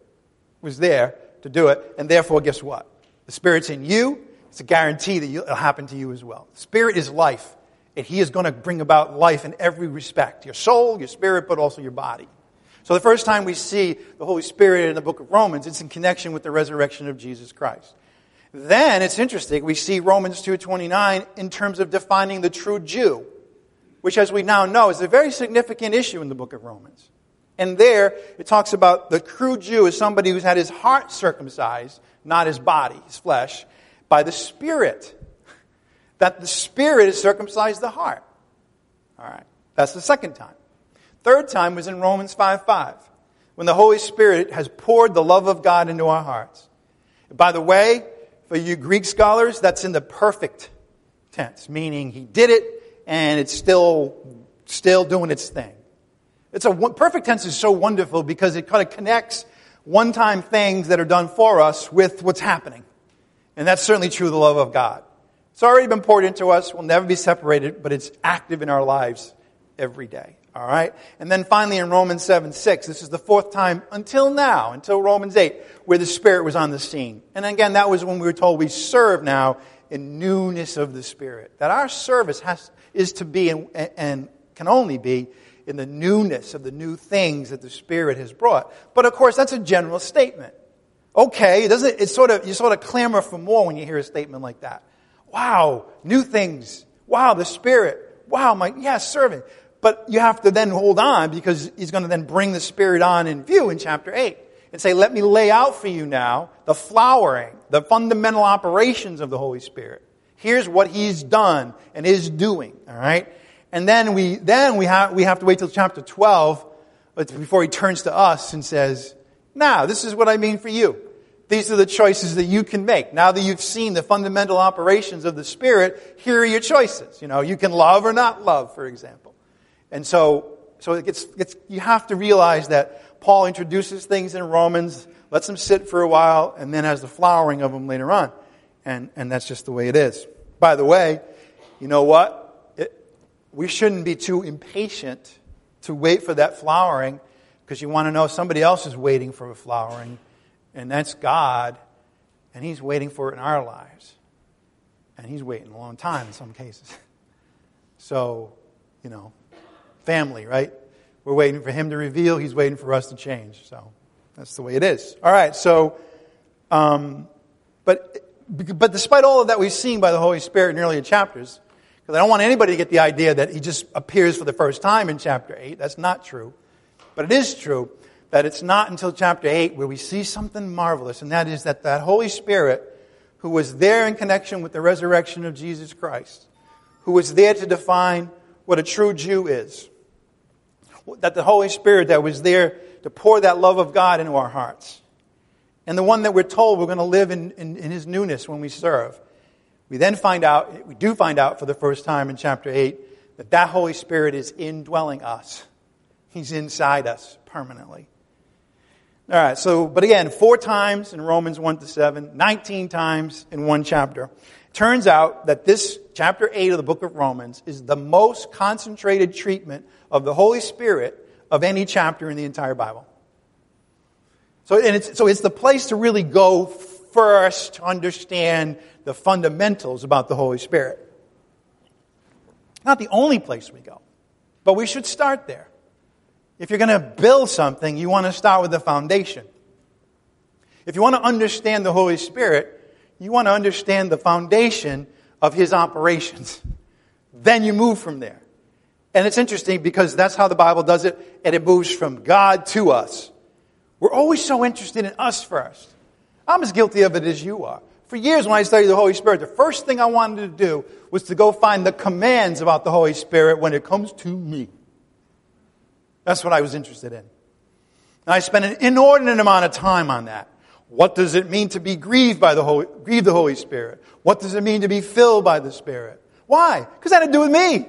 was there to do it, and therefore, guess what? The Spirit's in you. It's a guarantee that it'll happen to you as well. The Spirit is life, and He is going to bring about life in every respect. Your soul, your spirit, but also your body. So the first time we see the Holy Spirit in the book of Romans, it's in connection with the resurrection of Jesus Christ. Then, it's interesting, we see Romans two twenty-nine in terms of defining the true Jew, which, as we now know, is a very significant issue in the book of Romans. And there, it talks about the true Jew as somebody who's had his heart circumcised, not his body, his flesh, by the Spirit. That the Spirit has circumcised the heart. All right. That's the second time. Third time was in Romans five five, when the Holy Spirit has poured the love of God into our hearts. By the way, for you Greek scholars, that's in the perfect tense, meaning He did it and it's still, still doing its thing. It's a perfect tense is so wonderful because it kind of connects one-time things that are done for us with what's happening. And that's certainly true of the love of God. It's already been poured into us. We'll never be separated, but it's active in our lives every day. All right? And then finally in Romans seven six, this is the fourth time until now, until Romans eight, where the Spirit was on the scene. And again, that was when we were told we serve now in newness of the Spirit. That our service has is to be and, and can only be in the newness of the new things that the Spirit has brought. But of course, that's a general statement. Okay, it doesn't, it's sort of, you sort of clamor for more when you hear a statement like that. Wow, new things. Wow, the Spirit. Wow, my, yeah, serving. But you have to then hold on because He's going to then bring the Spirit on in view in chapter eight. And say, let me lay out for you now the flowering, the fundamental operations of the Holy Spirit. Here's what He's done and is doing. All right? And then we then we have we have to wait till chapter twelve before He turns to us and says, now, this is what I mean for you. These are the choices that you can make. Now that you've seen the fundamental operations of the Spirit, here are your choices. You know, you can love or not love, for example. And so, so it gets, gets, you have to realize that Paul introduces things in Romans, lets them sit for a while, and then has the flowering of them later on. And, and that's just the way it is. By the way, you know what? It, we shouldn't be too impatient to wait for that flowering, because you want to know somebody else is waiting for a flowering. And that's God, and He's waiting for it in our lives. And He's waiting a long time in some cases. So, you know, family, right? We're waiting for Him to reveal. He's waiting for us to change. So that's the way it is. All right, so, um, but but despite all of that we've seen by the Holy Spirit in earlier chapters, because I don't want anybody to get the idea that He just appears for the first time in chapter eight. That's not true. But it is true that it's not until chapter eight where we see something marvelous, and that is that that Holy Spirit, who was there in connection with the resurrection of Jesus Christ, who was there to define what a true Jew is, that the Holy Spirit that was there to pour that love of God into our hearts, and the one that we're told we're going to live in, in, in His newness when we serve, we then find out, we do find out for the first time in chapter eight, that that Holy Spirit is indwelling us. He's inside us permanently. All right, so, but again, four times in Romans one to seven, nineteen times in one chapter. Turns out that this chapter eight of the book of Romans is the most concentrated treatment of the Holy Spirit of any chapter in the entire Bible. So, and it's, so it's the place to really go first to understand the fundamentals about the Holy Spirit. Not the only place we go, but we should start there. If you're going to build something, you want to start with the foundation. If you want to understand the Holy Spirit, you want to understand the foundation of His operations. Then you move from there. And it's interesting because that's how the Bible does it, and it moves from God to us. We're always so interested in us first. I'm as guilty of it as you are. For years when I studied the Holy Spirit, the first thing I wanted to do was to go find the commands about the Holy Spirit when it comes to me. That's what I was interested in. And I spent an inordinate amount of time on that. What does it mean to be grieved by the Holy, grieve the Holy Spirit? What does it mean to be filled by the Spirit? Why? Because that had to do with me.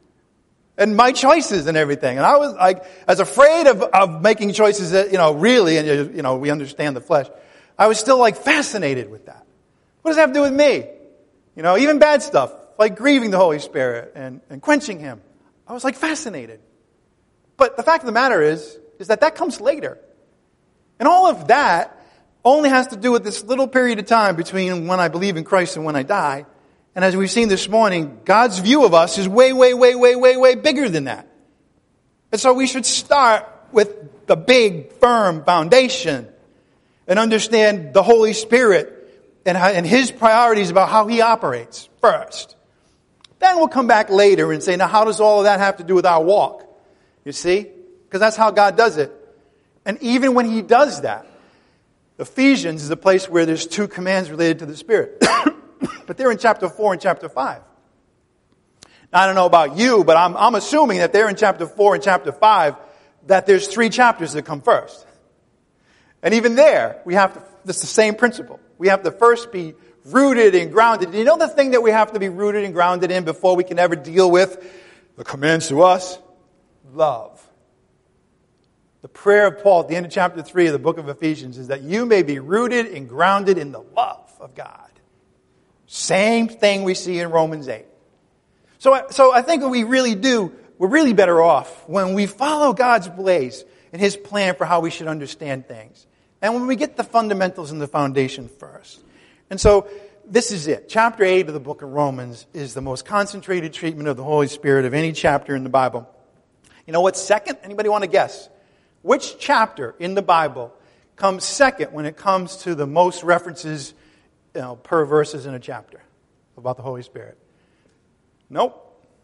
And my choices and everything. And I was like, as afraid of, of making choices that, you know, really, and you know, we understand the flesh. I was still like fascinated with that. What does that have to do with me? You know, even bad stuff, like grieving the Holy Spirit and, and quenching Him. I was like fascinated. But the fact of the matter is, is that that comes later. And all of that only has to do with this little period of time between when I believe in Christ and when I die. And as we've seen this morning, God's view of us is way, way, way, way, way, way bigger than that. And so we should start with the big, firm foundation and understand the Holy Spirit and, how, and His priorities about how He operates first. Then we'll come back later and say, now how does all of that have to do with our walk? You see? Because that's how God does it. And even when He does that, Ephesians is a place where there's two commands related to the Spirit. But they're in chapter four and chapter five. Now, I don't know about you, but I'm, I'm assuming that they're in chapter four and chapter five, that there's three chapters that come first. And even there, we have to, it's the same principle. We have to first be rooted and grounded. You know the thing that we have to be rooted and grounded in before we can ever deal with the commands to us? Love. The prayer of Paul at the end of chapter three of the book of Ephesians is that you may be rooted and grounded in the love of God. Same thing we see in Romans eight. So, so I think what we really do, we're really better off when we follow God's ways and His plan for how we should understand things. And when we get the fundamentals and the foundation first. And so this is it. Chapter eight of the book of Romans is the most concentrated treatment of the Holy Spirit of any chapter in the Bible. You know what's second? Anybody want to guess? Which chapter in the Bible comes second when it comes to the most references, you know, per verses in a chapter about the Holy Spirit? Nope.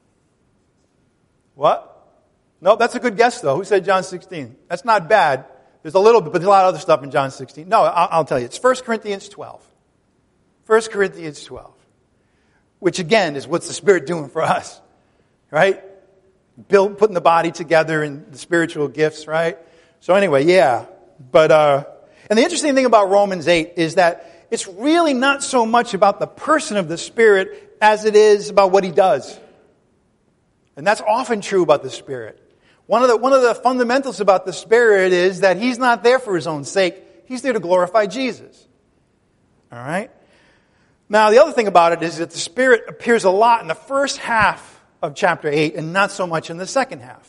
What? Nope, that's a good guess though. Who said John sixteen? That's not bad. There's a little bit, but there's a lot of other stuff in John sixteen. No, I'll, I'll tell you. It's First Corinthians twelve. First Corinthians twelve. Which again is what's the Spirit doing for us. Right? Build, putting the body together and the spiritual gifts, right? So anyway, yeah. But, uh, And the interesting thing about Romans eight is that it's really not so much about the person of the Spirit as it is about what He does. And that's often true about the Spirit. One of the, one of the fundamentals about the Spirit is that He's not there for His own sake. He's there to glorify Jesus. All right? Now, the other thing about it is that the Spirit appears a lot in the first half of chapter eight and not so much in the second half.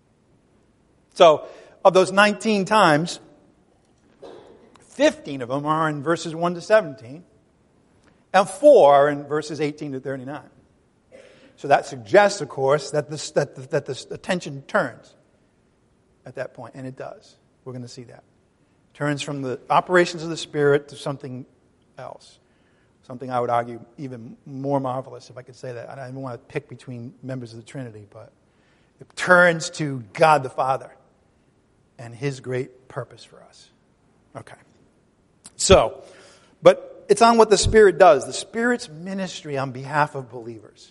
So, of those nineteen times, fifteen of them are in verses one to seventeen, and four are in verses eighteen to thirty-nine. So that suggests, of course, that, this, that, the, that the attention turns at that point, and it does. We're going to see that. It turns from the operations of the Spirit to something else. Something I would argue even more marvelous, if I could say that. I don't even want to pick between members of the Trinity, but it turns to God the Father and His great purpose for us. Okay. So, but it's on what the Spirit does. The Spirit's ministry on behalf of believers.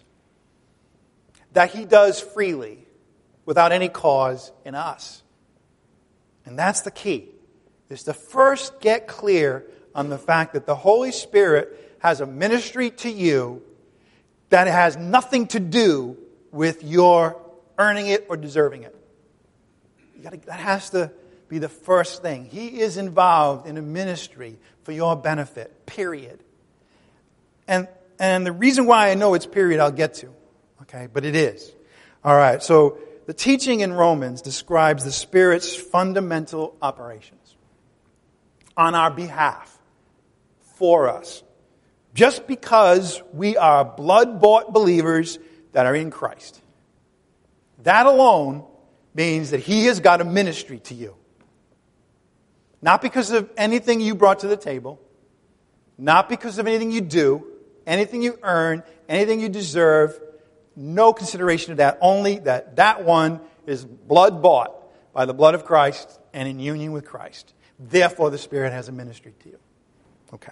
That He does freely, without any cause in us. And that's the key. Is to first get clear on the fact that the Holy Spirit has a ministry to you that has nothing to do with your earning it or deserving it. You gotta, that has to be the first thing. He is involved in a ministry for your benefit, period. And, and the reason why I know it's period I'll get to. Okay, but it is. All right, so the teaching in Romans describes the Spirit's fundamental operations on our behalf, for us. Just because we are blood-bought believers that are in Christ. That alone means that He has got a ministry to you. Not because of anything you brought to the table. Not because of anything you do. Anything you earn. Anything you deserve. No consideration of that. Only that that one is blood-bought by the blood of Christ and in union with Christ. Therefore, the Spirit has a ministry to you. Okay.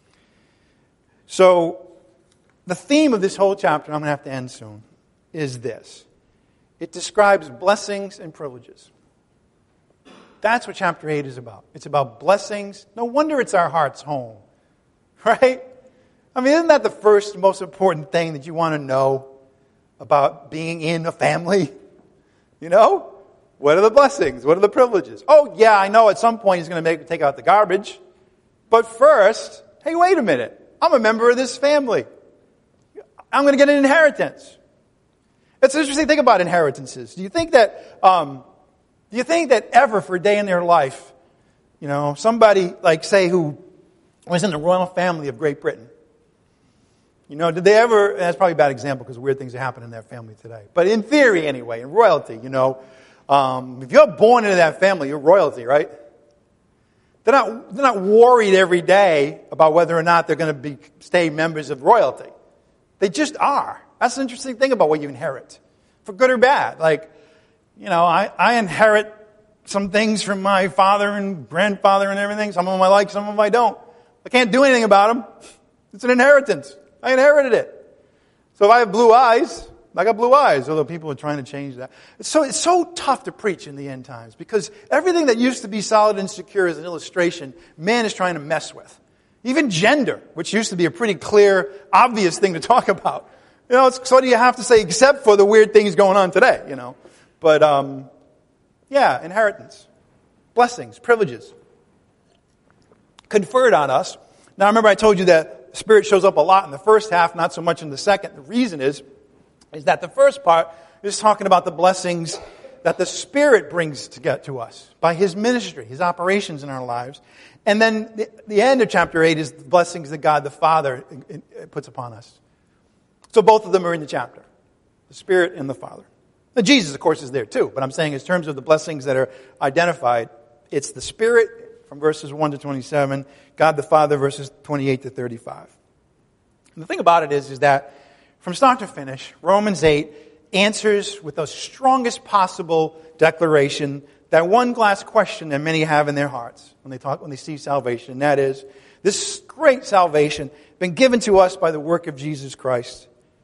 So, the theme of this whole chapter, I'm going to have to end soon, is this. It describes blessings and privileges. That's what chapter eight is about. It's about blessings. No wonder it's our heart's home. Right? I mean, isn't that the first most important thing that you want to know about being in a family? You know? What are the blessings? What are the privileges? Oh, yeah, I know at some point He's going to make take out the garbage. But first, hey, wait a minute. I'm a member of this family. I'm going to get an inheritance. It's an interesting thing about inheritances. Do you think that, um, do you think that ever for a day in their life, you know, somebody like say who was in the royal family of Great Britain, you know, did they ever, and that's probably a bad example because weird things happen in that family today. But in theory anyway, in royalty, you know, um, if you're born into that family, you're royalty, right? They're not, they're not worried every day about whether or not they're going to be stay members of royalty. They just are. That's the interesting thing about what you inherit. For good or bad. Like, you know, I, I inherit some things from my father and grandfather and everything. Some of them I like, some of them I don't. I can't do anything about them. It's an inheritance. I inherited it. So if I have blue eyes, I got blue eyes, although people are trying to change that. It's so, it's so tough to preach in the end times because everything that used to be solid and secure as an illustration, man is trying to mess with. Even gender, which used to be a pretty clear, obvious thing to talk about. You know, it's, so what do you have to say except for the weird things going on today, you know? But, um, yeah, inheritance, blessings, privileges, conferred on us. Now, remember I told you that the Spirit shows up a lot in the first half, not so much in the second. The reason is, is that the first part is talking about the blessings that the Spirit brings to get to us by His ministry, His operations in our lives. And then the, the end of chapter eight is the blessings that God the Father puts upon us. So both of them are in the chapter, the Spirit and the Father. Now, Jesus, of course, is there too, but I'm saying in terms of the blessings that are identified, it's the Spirit from verses one to twenty-seven, God the Father verses twenty-eight to thirty-five. And the thing about it is, is that from start to finish, Romans eight answers with the strongest possible declaration that one last question that many have in their hearts when they talk, when they see salvation, and that is, this great salvation been given to us by the work of Jesus Christ.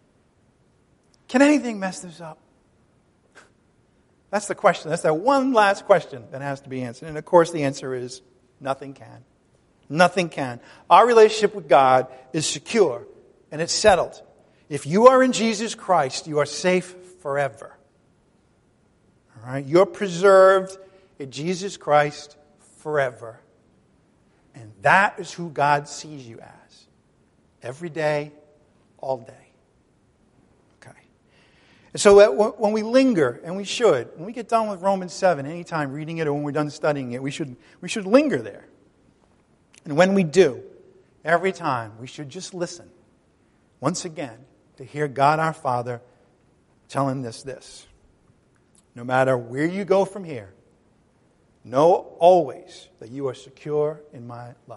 Can anything mess this up? That's the question. That's that one last question that has to be answered. And of course the answer is Nothing can. Nothing can. Our relationship with God is secure and it's settled. If you are in Jesus Christ, you are safe forever. All right? You're preserved in Jesus Christ forever. And that is who God sees you as. Every day, all day. Okay. And so when we linger, and we should, when we get done with Romans seven, anytime reading it or when we're done studying it, we should, we should linger there. And when we do, every time, we should just listen, once again, to hear God our Father telling us this. No matter where you go from here, know always that you are secure in my love.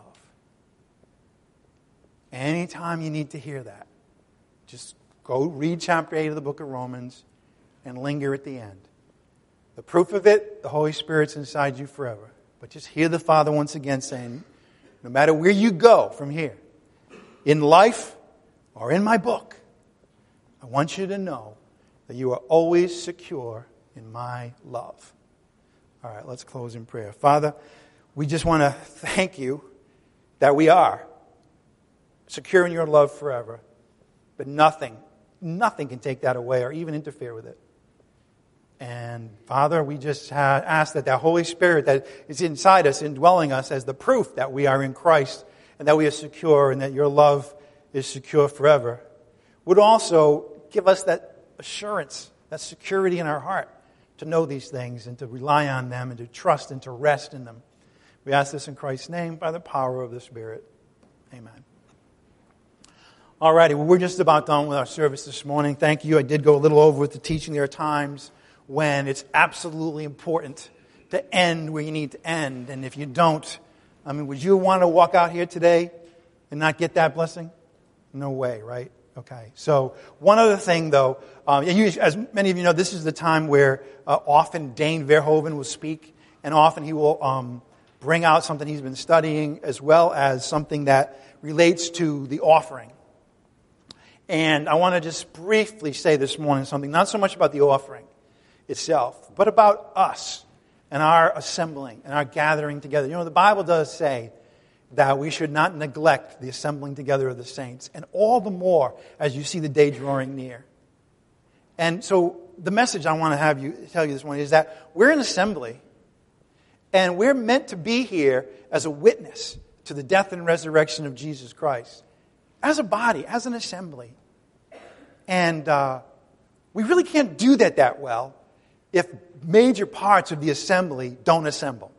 Anytime you need to hear that, just go read chapter eight of the book of Romans and linger at the end. The proof of it, the Holy Spirit's inside you forever. But just hear the Father once again saying, no matter where you go from here, in life or in my book, I want you to know that you are always secure in my love. All right, let's close in prayer. Father, we just want to thank you that we are secure in your love forever. But nothing, nothing can take that away or even interfere with it. And Father, we just ha- ask that that Holy Spirit that is inside us, indwelling us as the proof that we are in Christ and that we are secure and that your love is secure forever, would also give us that assurance, that security in our heart to know these things and to rely on them and to trust and to rest in them. We ask this in Christ's name by the power of the Spirit. Amen. All righty, well, we're just about done with our service this morning. Thank you. I did go a little over with the teaching. There are times when it's absolutely important to end where you need to end. And if you don't, I mean, would you want to walk out here today and not get that blessing? No way, right? Okay. So one other thing, though, um, and you, as many of you know, this is the time where uh, often Dane Verhoeven will speak, and often he will um, bring out something he's been studying as well as something that relates to the offering. And I want to just briefly say this morning something, not so much about the offering itself, but about us and our assembling and our gathering together. You know, the Bible does say that we should not neglect the assembling together of the saints, and all the more as you see the day drawing near. And so the message I want to have you tell you this morning is that we're an assembly, and we're meant to be here as a witness to the death and resurrection of Jesus Christ, as a body, as an assembly. And uh, we really can't do that that well if major parts of the assembly don't assemble.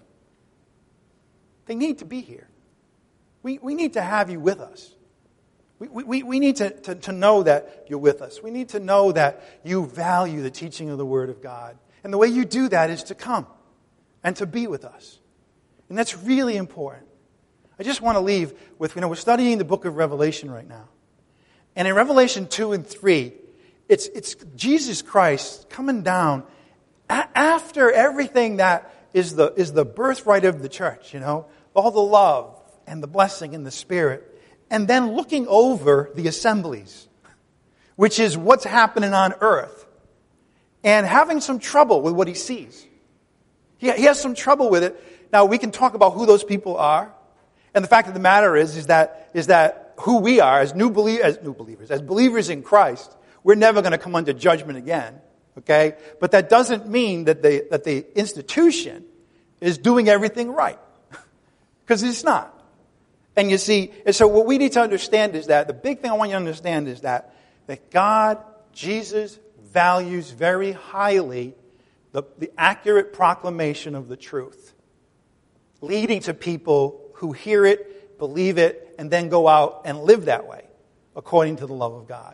They need to be here. We, we need to have you with us. We, we, we need to, to, to know that you're with us. We need to know that you value the teaching of the Word of God. And the way you do that is to come and to be with us. And that's really important. I just want to leave with, you know, we're studying the book of Revelation right now. And in Revelation two and three, it's, it's Jesus Christ coming down a- after everything that is the, is the birthright of the church, you know, all the love and the blessing and the Spirit, and then looking over the assemblies, which is what's happening on earth, and having some trouble with what he sees. He, he has some trouble with it. Now, we can talk about who those people are, and the fact of the matter is, is that, is that who we are as new, belie- as new believers, as believers in Christ, we're never going to come under judgment again, okay? But that doesn't mean that the, that the institution is doing everything right, because it's not. And you see, and so what we need to understand is that, the big thing I want you to understand is that, that God, Jesus, values very highly the, the accurate proclamation of the truth, leading to people who hear it, believe it, and then go out and live that way, according to the love of God.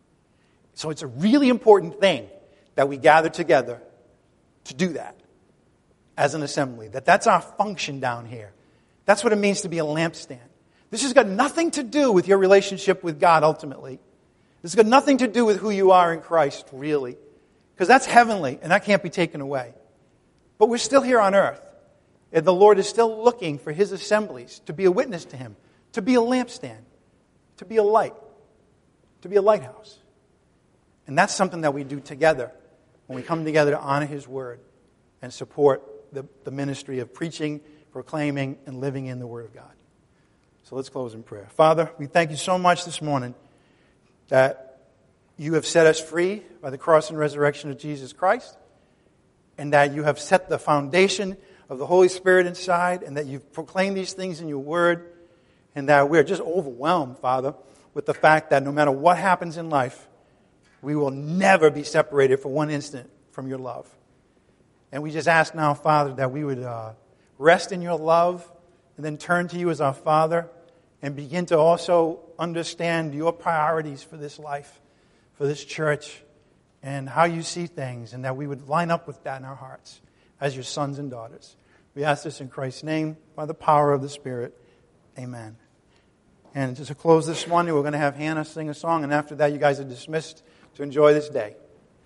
So it's a really important thing that we gather together to do that as an assembly, that that's our function down here. That's what it means to be a lampstand. This has got nothing to do with your relationship with God ultimately. This has got nothing to do with who you are in Christ, really. Because that's heavenly, and that can't be taken away. But we're still here on earth. And the Lord is still looking for His assemblies to be a witness to Him, to be a lampstand, to be a light, to be a lighthouse. And that's something that we do together when we come together to honor His Word and support the, the ministry of preaching proclaiming and living in the Word of God. So let's close in prayer. Father, we thank you so much this morning that you have set us free by the cross and resurrection of Jesus Christ, and that you have set the foundation of the Holy Spirit inside, and that you've proclaimed these things in your Word, and that we're just overwhelmed, Father, with the fact that no matter what happens in life, we will never be separated for one instant from your love. And we just ask now, Father, that we would uh, rest in your love and then turn to you as our Father and begin to also understand your priorities for this life, for this church, and how you see things, and that we would line up with that in our hearts as your sons and daughters. We ask this in Christ's name, by the power of the Spirit. Amen. And just to close this morning, we're going to have Hannah sing a song, and after that you guys are dismissed to enjoy this day.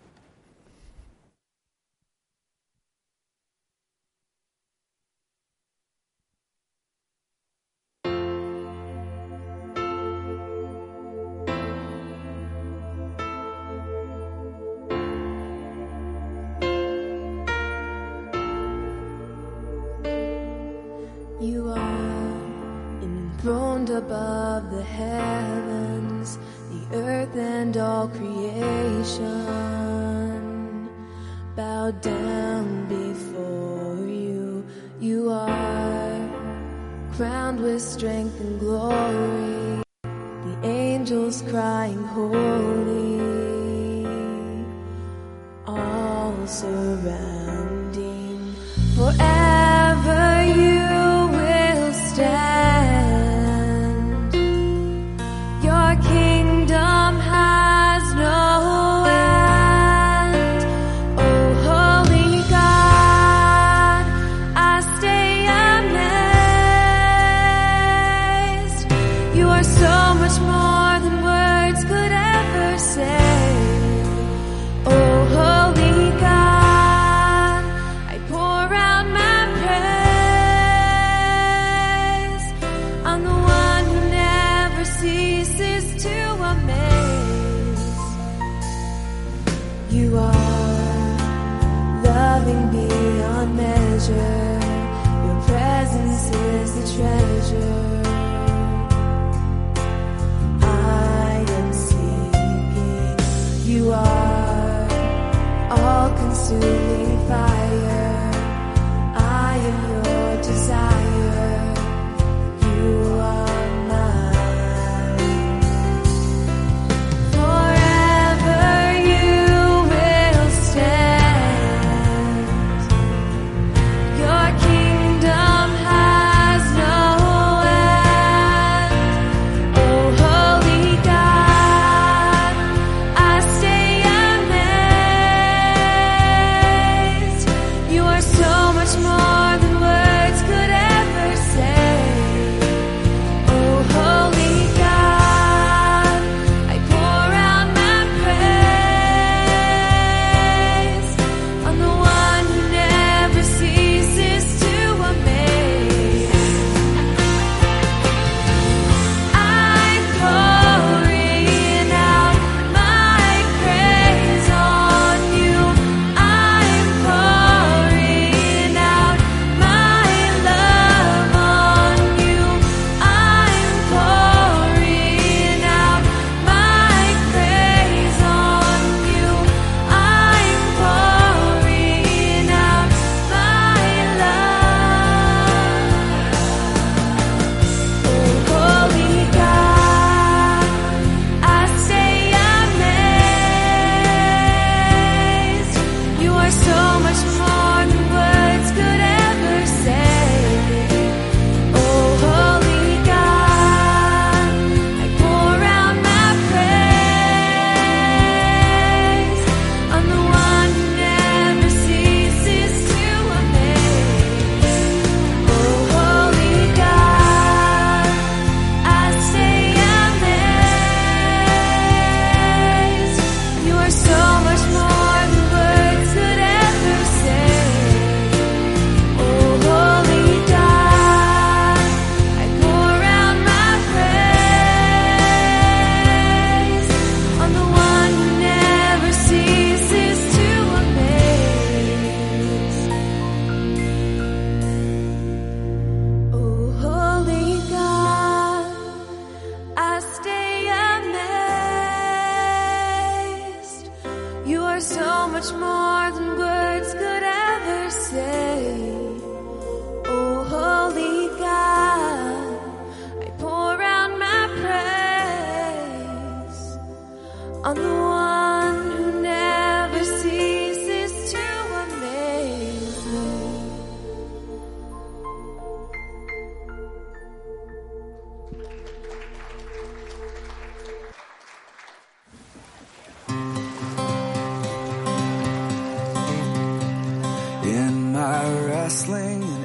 You are enthroned above the heavens, the earth and all creation bow down before you. You are crowned with strength and glory, the angels crying holy, all surrounding. Forever you will stand. Your kingdom has no end. Oh, holy God, I stay amazed. You are so much more than words could ever say. Oh, holy God, I pour out my praise on the one who never ceases to amaze. You are loving beyond measure. Your presence is the treasure I am seeking. You are all-consuming fire. I am your desire. You are mine. Forever you will stand. Your kingdom has no end. Oh, holy God, I stay amazed. You are so much more than words much more than words could ever say. Oh, holy God, I pour out my praise on the one who never ceases to amaze me. In my wrestling